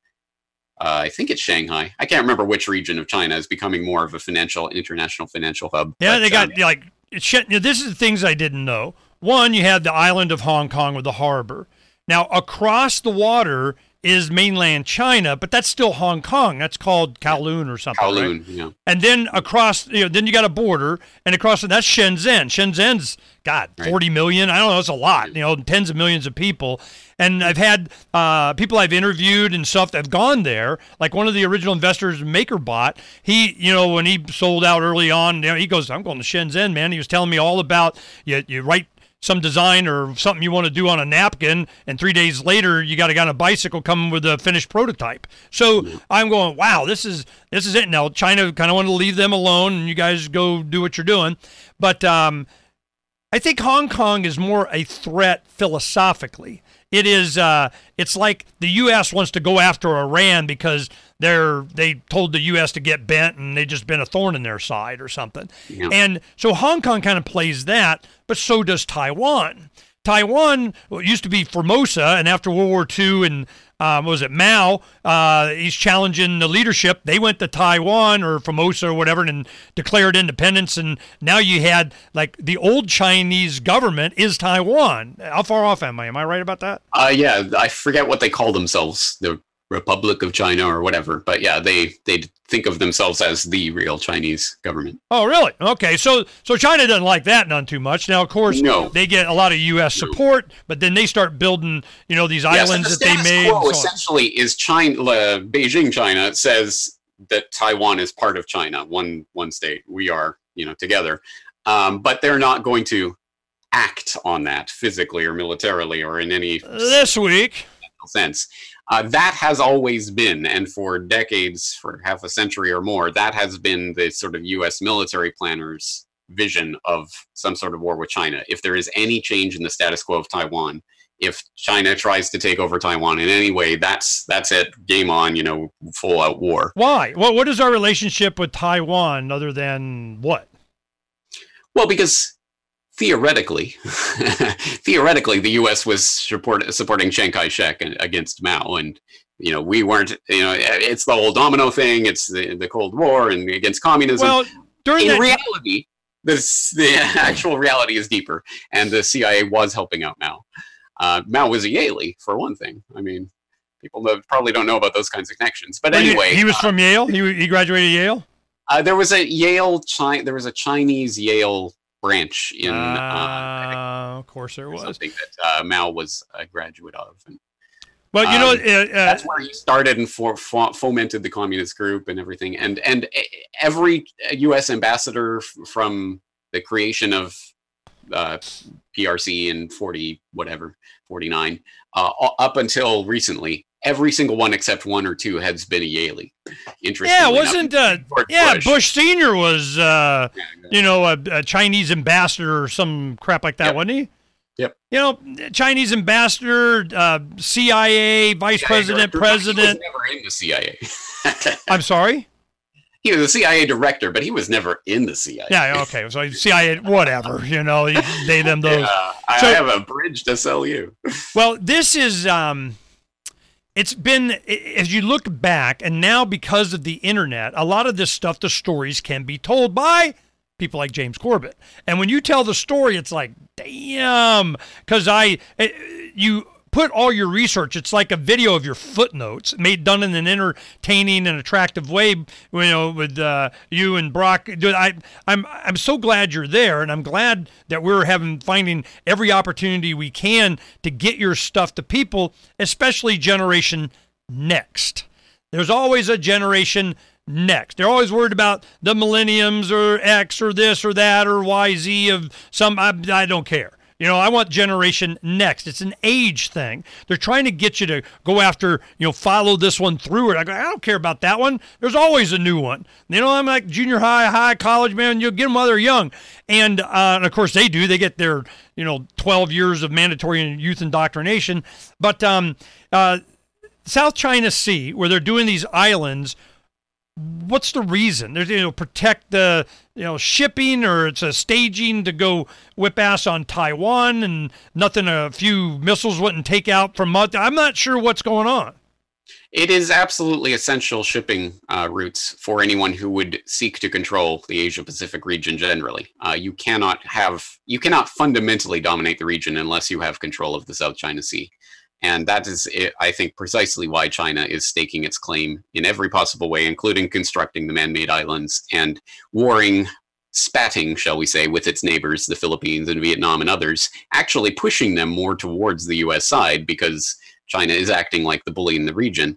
I think it's Shanghai. I can't remember which region of China is becoming more of a international financial hub. Yeah, they got this is the things I didn't know. One, you had the island of Hong Kong with the harbor. Now, across the water is mainland China, but that's still Hong Kong. That's called Kowloon or something. Kowloon, right? Yeah. And then across, then you got a border, and across that's Shenzhen. Shenzhen's, 40 million. I don't know, it's a lot, tens of millions of people. And I've had people I've interviewed and stuff that have gone there, like one of the original investors, MakerBot. He, when he sold out early on, he goes, I'm going to Shenzhen, man. He was telling me all about, you write some design or something you want to do on a napkin, and 3 days later you got a guy on a bicycle coming with a finished prototype. So I'm going, wow, this is it. Now China kind of wanted to leave them alone, and you guys go do what you're doing. But I think Hong Kong is more a threat philosophically. It is. It's like the U.S. wants to go after Iran because they told the U.S. to get bent and they just been a thorn in their side or something. Yeah. And so Hong Kong kind of plays that, but so does Taiwan. Taiwan used to be Formosa, and after World War II and Mao, he's challenging the leadership. They went to Taiwan or Formosa or whatever and declared independence, and now you had, like, the old Chinese government is Taiwan. How far off am I? Am I right about that? Yeah, I forget what they call themselves, the Republic of China or whatever, but yeah, they think of themselves as the real Chinese government. Oh, really? Okay, so China doesn't like that none too much. Now, of course, they get a lot of U.S. support, but then they start building, these islands that they made. Quo essentially is China. Beijing, China says that Taiwan is part of China, one state. We are, together, but they're not going to act on that physically or militarily or in any sense. That has always been, and for decades, for half a century or more, that has been the sort of U.S. military planners' vision of some sort of war with China. If there is any change in the status quo of Taiwan, if China tries to take over Taiwan in any way, that's it, game on, full-out war. Why? What is our relationship with Taiwan other than what? Well, because theoretically, the U.S. was supporting Chiang Kai-shek against Mao, and we weren't, it's the whole domino thing. It's the Cold War and against communism. Well, in reality, the actual reality is deeper, and the CIA was helping out Mao. Mao was a Yaley, for one thing. I mean, people probably don't know about those kinds of connections. But anyway, he was from Yale. He graduated Yale. There was a There was a Chinese Yale branch in. Of course, there was something that Mao was a graduate of. And, well, that's where he started and fomented the communist group and everything. And every U.S. ambassador from the creation of PRC in 49, up until recently, every single one except one or two has been a Yaley. Interesting. Yeah, Bush Senior was a Chinese ambassador or some crap like that, yep. wasn't he? Yep. Chinese ambassador, CIA, vice president, president. He was never in the CIA. I'm sorry? He was a CIA director, but he was never in the CIA. Yeah, okay. So CIA, whatever, they, them, those. Yeah, I have a bridge to sell you. Well, this is, it's been, as you look back, and now because of the internet, a lot of this stuff, the stories can be told by people like James Corbett. And when you tell the story, it's like, damn, because you put all your research. It's like a video of your footnotes done in an entertaining and attractive way, with you and Brock. I'm so glad you're there, and I'm glad that we're finding every opportunity we can to get your stuff to people, especially Generation Next. There's always a Generation Next. They're always worried about the millenniums or X or this or that or YZ of some. I don't care. I want Generation Next. It's an age thing. They're trying to get you to go after, follow this one through it. I don't care about that one. There's always a new one. I'm like junior high, college, man. You'll get them while they're young. And of course they do. They get their, 12 years of mandatory youth indoctrination. But South China Sea, where they're doing these islands, what's the reason? There's protect the shipping, or it's a staging to go whip ass on Taiwan, and nothing a few missiles wouldn't take out from. I'm not sure what's going on. It is absolutely essential shipping routes for anyone who would seek to control the Asia Pacific region generally. You cannot fundamentally dominate the region unless you have control of the South China Sea. And that is, I think, precisely why China is staking its claim in every possible way, including constructing the man-made islands and spatting, shall we say, with its neighbors, the Philippines and Vietnam and others, actually pushing them more towards the U.S. side because China is acting like the bully in the region.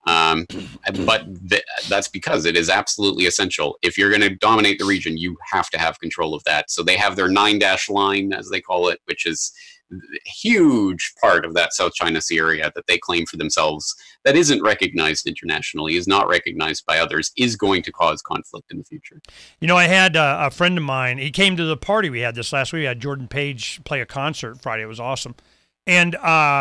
But that's because it is absolutely essential. If you're going to dominate the region, you have to have control of that. So they have their 9-dash line, as they call it, which is a huge part of that South China Sea area that they claim for themselves, that isn't recognized internationally, is not recognized by others, is going to cause conflict in the future. I had a friend of mine. He came to the party we had this last week. We had Jordan Page play a concert Friday. It was awesome. And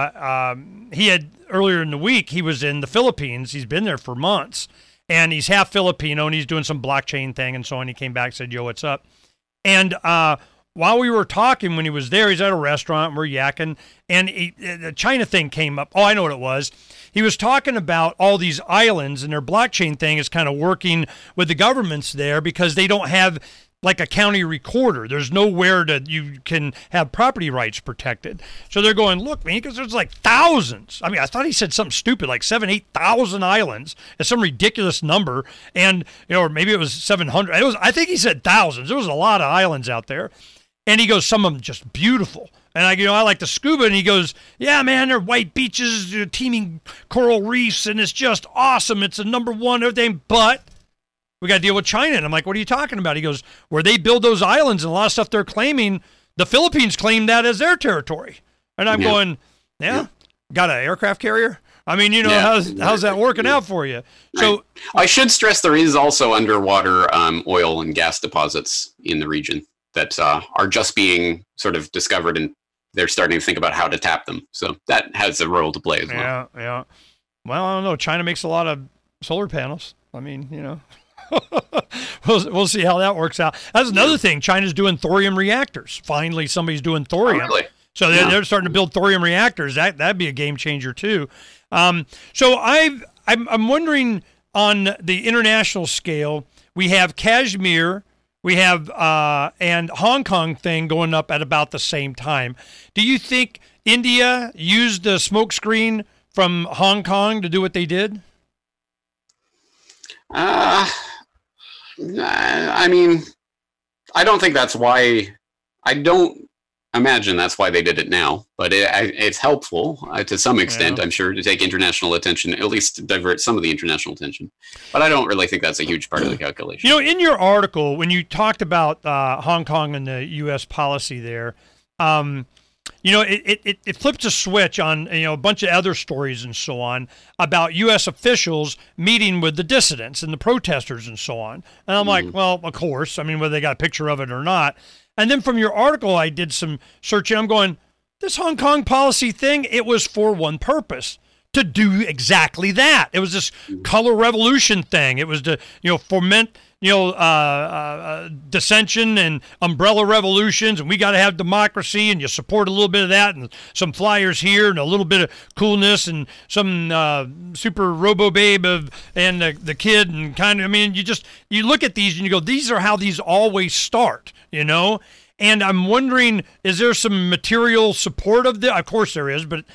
he had, earlier in the week, he was in the Philippines. He's been there for months. And he's half Filipino, and he's doing some blockchain thing and so on. He came back and said, yo, what's up? And while we were talking, when he was there, he's at a restaurant, and we're yakking, and the China thing came up. Oh, I know what it was. He was talking about all these islands, and their blockchain thing is kind of working with the governments there because they don't have like a county recorder. There's nowhere you can have property rights protected. So they're going, look, man, because there's like thousands. I mean, I thought he said something stupid, like 8,000 islands. It's some ridiculous number. And, or maybe it was 700. I think he said thousands. There was a lot of islands out there. And he goes, some of them just beautiful. And I like to scuba. And he goes, yeah, man, they're white beaches, teeming coral reefs, and it's just awesome. It's a number one, everything. But we got to deal with China. And I'm like, what are you talking about? He goes, where they build those islands and a lot of stuff they're claiming, the Philippines claim that as their territory. And I'm going, yeah, got an aircraft carrier? I mean, how's that working out for you? So I should stress there is also underwater oil and gas deposits in the region that are just being sort of discovered, and they're starting to think about how to tap them. So that has a role to play as well. Yeah. Well, I don't know. China makes a lot of solar panels. I mean, we'll see how that works out. That's another thing. China's doing thorium reactors. Finally, somebody's doing thorium. Oh, really? So they're starting to build thorium reactors. That'd be a game changer too. So I'm wondering, on the international scale, we have Kashmir, we have and Hong Kong thing going up at about the same time. Do you think India used the smokescreen from Hong Kong to do what they did? I mean, I don't think that's why. I don't imagine that's why they did it now, but it's helpful to some extent, I'm sure, to take international attention, at least to divert some of the international attention. But I don't really think that's a huge part of the calculation. You know, in your article, when you talked about Hong Kong and the U.S. policy there, you know, it flips a switch on, you know, a bunch of other stories and so on about U.S. officials meeting with the dissidents and the protesters and so on. And I'm like, well, of course. I mean, whether they got a picture of it or not. And then from your article, I did some searching. I'm going, this Hong Kong policy thing, it was for one purpose, to do exactly that. It was this color revolution thing. It was to, you know, foment, you know, dissension and umbrella revolutions, and we got to have democracy, and you support a little bit of that, and some flyers here, and a little bit of coolness, and some super robo babe and the kid, and kind of, I mean, you look at these and you go, these are how these always start, you know. And I'm wondering, is there some material support of this? Of course there is, but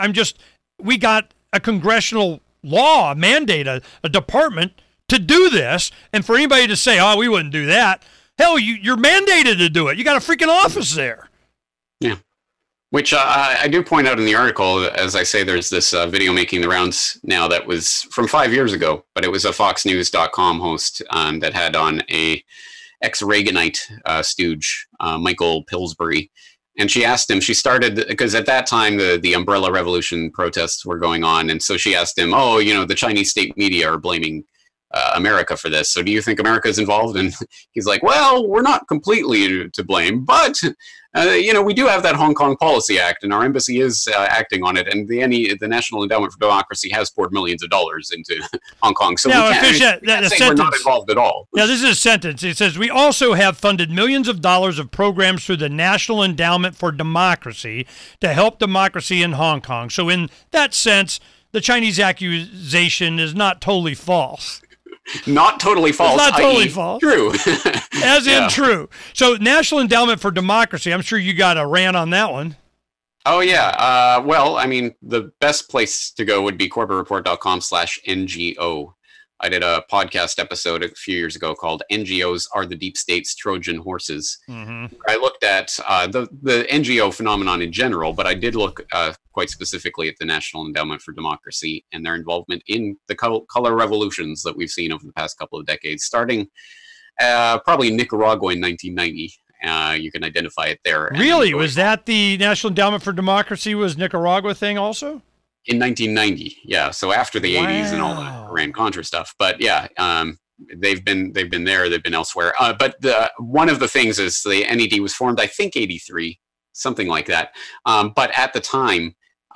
we got a congressional law, a mandate, a department to do this, and for anybody to say, oh, we wouldn't do that, hell, you're mandated to do it. You got a freaking office there. Yeah. Which I do point out in the article, as I say, there's this video making the rounds now that was from 5 years ago, but it was a FoxNews.com host that had on a ex-Reaganite stooge, Michael Pillsbury. And she asked him, she started, because at that time the Umbrella Revolution protests were going on, and so she asked him, oh, you know, the Chinese state media are blaming America for this. So do you think America is involved? And he's like, well, we're not completely to blame, but you know, we do have that Hong Kong Policy Act, and our embassy is canting on it, and the National Endowment for Democracy has poured millions of dollars into Hong Kong. So now, we can't say we're not involved at all. Now, this is a sentence. It says, we also have funded millions of dollars of programs through the National Endowment for Democracy to help democracy in Hong Kong. So in that sense, the Chinese accusation is not totally false. Not totally false. It's not totally false. True. As in true. So National Endowment for Democracy, I'm sure you got a rant on that one. Oh, yeah. Well, I mean, the best place to go would be corbettreport.com/NGO. I did a podcast episode a few years ago called NGOs Are the Deep State's Trojan Horses. Mm-hmm. I looked at the NGO phenomenon in general, but I did look quite specifically at the National Endowment for Democracy and their involvement in the color revolutions that we've seen over the past couple of decades, starting probably Nicaragua in 1990. You can identify it there. Really? Was that the National Endowment for Democracy was Nicaragua thing also? In 1990, yeah. So after the 80s and all the Iran-Contra stuff. But yeah, they've been there. They've been elsewhere. But one of the things is the NED was formed, I think, 83, something like that. But at the time,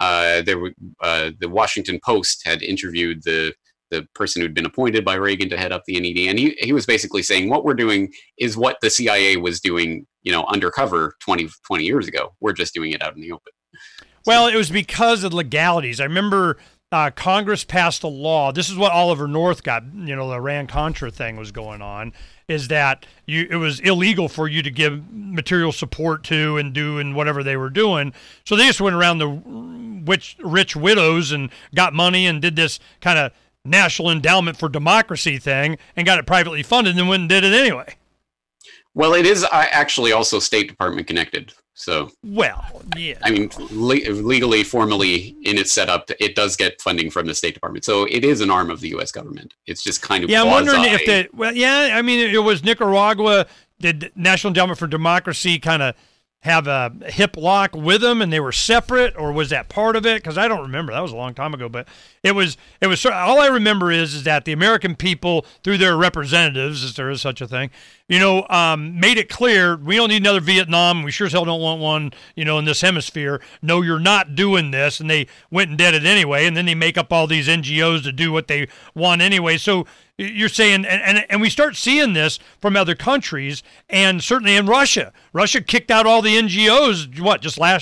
the Washington Post had interviewed the person who'd been appointed by Reagan to head up the NED, and he was basically saying, what we're doing is what the CIA was doing, you know, undercover 20 years ago. We're just doing it out in the open. Well, it was because of legalities. I remember Congress passed a law. This is what Oliver North got, you know, the Iran-Contra thing was going on, is that it was illegal for you to give material support to and whatever they were doing. So they just went around the rich widows and got money and did this kind of National Endowment for Democracy thing and got it privately funded and then went and did it anyway. Well, it is actually also State Department connected. So, well, yeah. I mean, legally, formally, in its setup, it does get funding from the State Department. So it is an arm of the U.S. government. It's just kind of I'm wondering if I mean, it was Nicaragua. Did National Endowment for Democracy kind of have a hip lock with them and they were separate, or was that part of it? Because I don't remember. That was a long time ago. But it was all I remember is that the American people, through their representatives, if there is such a thing, you know, made it clear we don't need another Vietnam. We sure as hell don't want one, you know, in this hemisphere. No, you're not doing this. And they went and did it anyway. And then they make up all these NGOs to do what they want anyway. So you're saying, and we start seeing this from other countries, and certainly in Russia. Russia kicked out all the NGOs, just last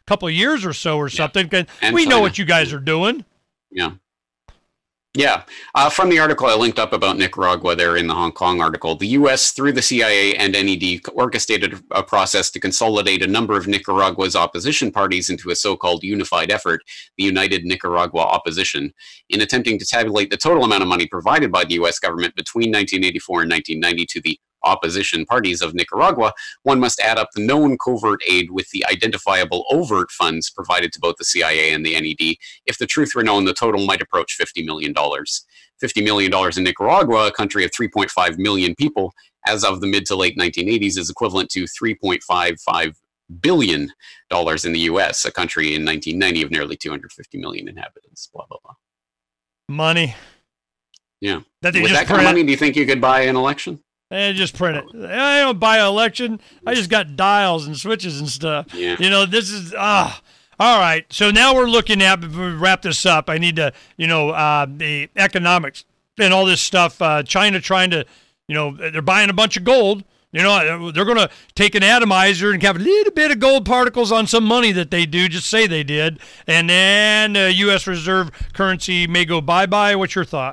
couple of years or so or something. And we know China. what you guys are doing. Yeah. Yeah. From the article I linked up about Nicaragua there in the Hong Kong article, the U.S., through the CIA and NED, orchestrated a process to consolidate a number of Nicaragua's opposition parties into a so-called unified effort, the United Nicaragua Opposition. In attempting to tabulate the total amount of money provided by the U.S. government between 1984 and 1990 to the opposition parties of Nicaragua, one must add up the known covert aid with the identifiable overt funds provided to both the CIA and the NED. If the truth were known, the total might approach $50 million. $50 million in Nicaragua, a country of 3.5 million people, as of the mid to late 1980s, is equivalent to $3.55 billion in the US, a country in 1990 of nearly 250 million inhabitants. Blah, blah, blah. Money. Yeah. That they With just that kind of print. money, do you think you could buy an election? And just print it. I don't buy an election. I just got dials and switches and stuff. Yeah. You know, this is all right. So now we're looking at, before we wrap this up, I need to, the economics and all this stuff. China trying to, they're buying a bunch of gold. They're going to take an atomizer and have a little bit of gold particles on some money that they do, just say they did. And then U.S. reserve currency may go bye-bye. What's your thought?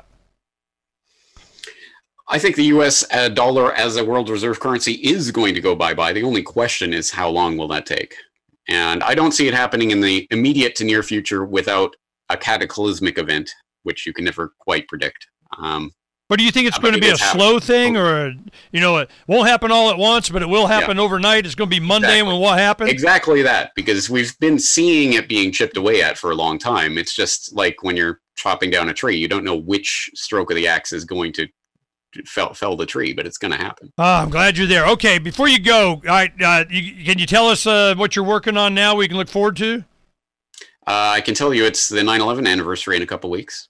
I think the U.S. dollar as a world reserve currency is going to go bye-bye. The only question is how long will that take? And I don't see it happening in the immediate to near future without a cataclysmic event, which you can never quite predict. But do you think it's going to be a slow thing, or, it won't happen all at once, but it will happen overnight? It's going to be Monday when what happens? Exactly that, because we've been seeing it being chipped away at for a long time. It's just like when you're chopping down a tree. You don't know which stroke of the axe is going to fell the tree, but it's going to happen. I'm glad you're there. Okay, before you go, all right, can you tell us what you're working on now we can look forward to? I can tell you it's the 9/11 anniversary in a couple weeks.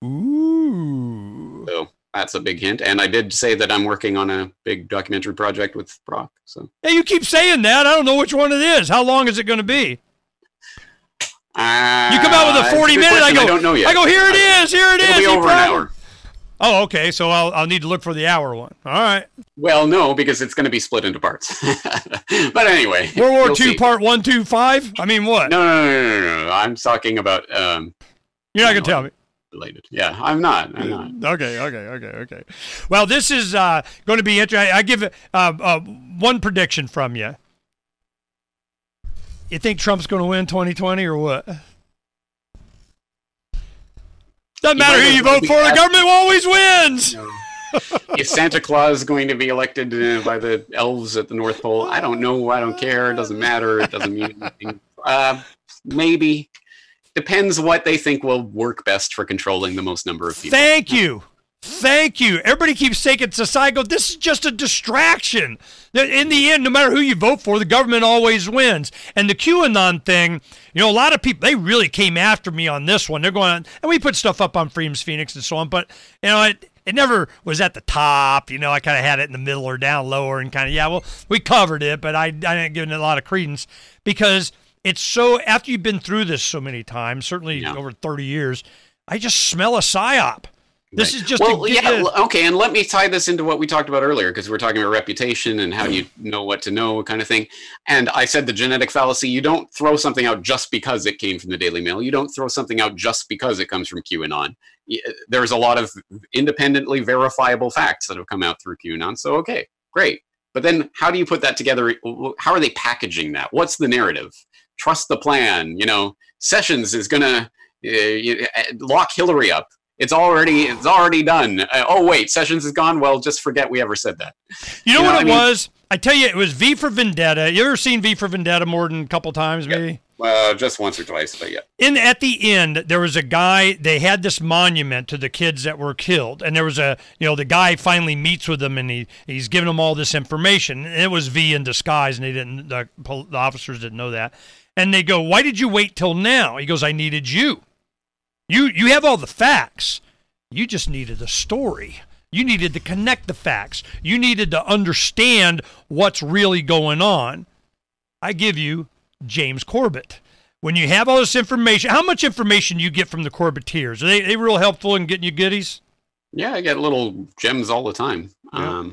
Ooh. So that's a big hint. And I did say that I'm working on a big documentary project with Brock. So hey, you keep saying that. I don't know which one it is. How long is it going to be? You come out with a 40-minute. I don't know yet. I go, here it is. Here it is. It'll be over an hour. Oh, okay. So I'll need to look for the hour one. All right. Well, no, because it's going to be split into parts. But anyway, World War II, Part 1, 2, 5. I mean, what? No. I'm talking about. You're not gonna tell me. Related. Yeah, I'm not. Okay. Well, this is going to be interesting. I give one prediction from you. You think Trump's going to win 2020 or what? Doesn't matter who you vote for, the government always wins. No. Is Santa Claus going to be elected by the elves at the North Pole? I don't know. I don't care. It doesn't matter. It doesn't mean anything. Maybe. Depends what they think will work best for controlling the most number of people. Thank you. Everybody keeps taking society. Go, this is just a distraction. In the end, no matter who you vote for, the government always wins. And the QAnon thing, a lot of people, they really came after me on this one. They're going, and we put stuff up on Freedom's Phoenix and so on, but, it never was at the top. I kind of had it in the middle or down lower and kind of, we covered it, but I didn't give it a lot of credence because it's so, after you've been through this so many times, certainly over 30 years, I just smell a psyop. This is just okay, and let me tie this into what we talked about earlier, because we're talking about reputation and how you know what to know kind of thing. And I said the genetic fallacy, you don't throw something out just because it came from the Daily Mail. You don't throw something out just because it comes from QAnon. There's a lot of independently verifiable facts that have come out through QAnon. So, okay, great. But then how do you put that together? How are they packaging that? What's the narrative? Trust the plan. Sessions is going to lock Hillary up. It's already done. Oh, wait, Sessions is gone? Well, just forget we ever said that. You know what it was? I tell you, it was V for Vendetta. You ever seen V for Vendetta more than a couple times, maybe? Well, just once or twice, but yeah. At the end, there was a guy, they had this monument to the kids that were killed. And there was the guy finally meets with them and he's giving them all this information. And it was V in disguise, and the officers didn't know that. And they go, why did you wait till now? He goes, I needed you. You have all the facts. You just needed a story. You needed to connect the facts. You needed to understand what's really going on. I give you James Corbett. When you have all this information, how much information you get from the Corbetteers? Are they real helpful in getting you goodies? Yeah, I get little gems all the time. Yeah.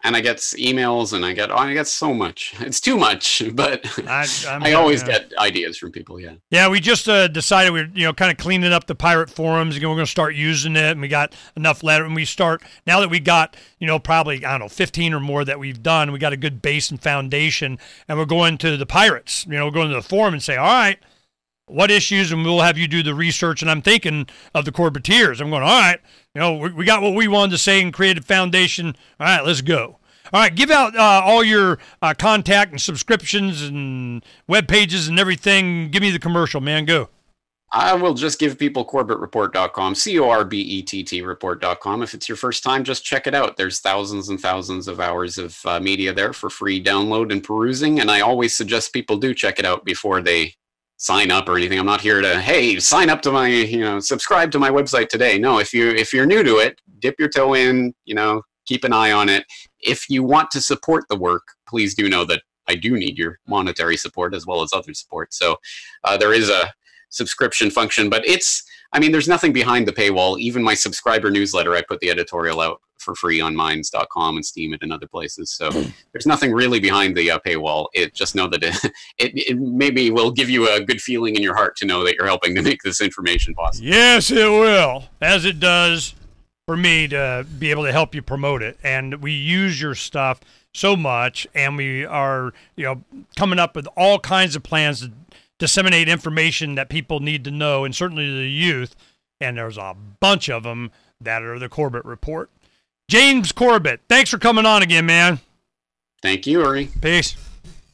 and I get emails, and I get so much. It's too much, but I always get ideas from people. Yeah. Yeah, we just decided we're kind of cleaning up the pirate forums. We're going to start using it, and we got enough letter. And we start now that we got probably 15 or more that we've done. We got a good base and foundation, and we're going to the pirates. We're going to the forum and say, all right, what issues, and we'll have you do the research. And I'm thinking of the Corbeteers. I'm going, all right, we got what we wanted to say and created foundation. All right, let's go. All right, give out all your contact and subscriptions and web pages and everything. Give me the commercial, man. Go. I will just give people CorbettReport.com, CORBETT report.com. If it's your first time, just check it out. There's thousands and thousands of hours of media there for free download and perusing, and I always suggest people do check it out before they sign up or anything. I'm not here to, hey, sign up to my, subscribe to my website today. No, if you're new to it, dip your toe in, keep an eye on it. If you want to support the work, please do know that I do need your monetary support as well as other support. So there is a subscription function, but there's nothing behind the paywall. Even my subscriber newsletter, I put the editorial out for free on Minds.com and Steam it and other places. So there's nothing really behind the paywall. Just know that it maybe will give you a good feeling in your heart to know that you're helping to make this information possible. Yes, it will, as it does for me to be able to help you promote it. And we use your stuff so much, and we are coming up with all kinds of plans to disseminate information that people need to know, and certainly the youth. And there's a bunch of them that are the Corbett Report. James Corbett, thanks for coming on again, man. Thank you, Ernie. Peace.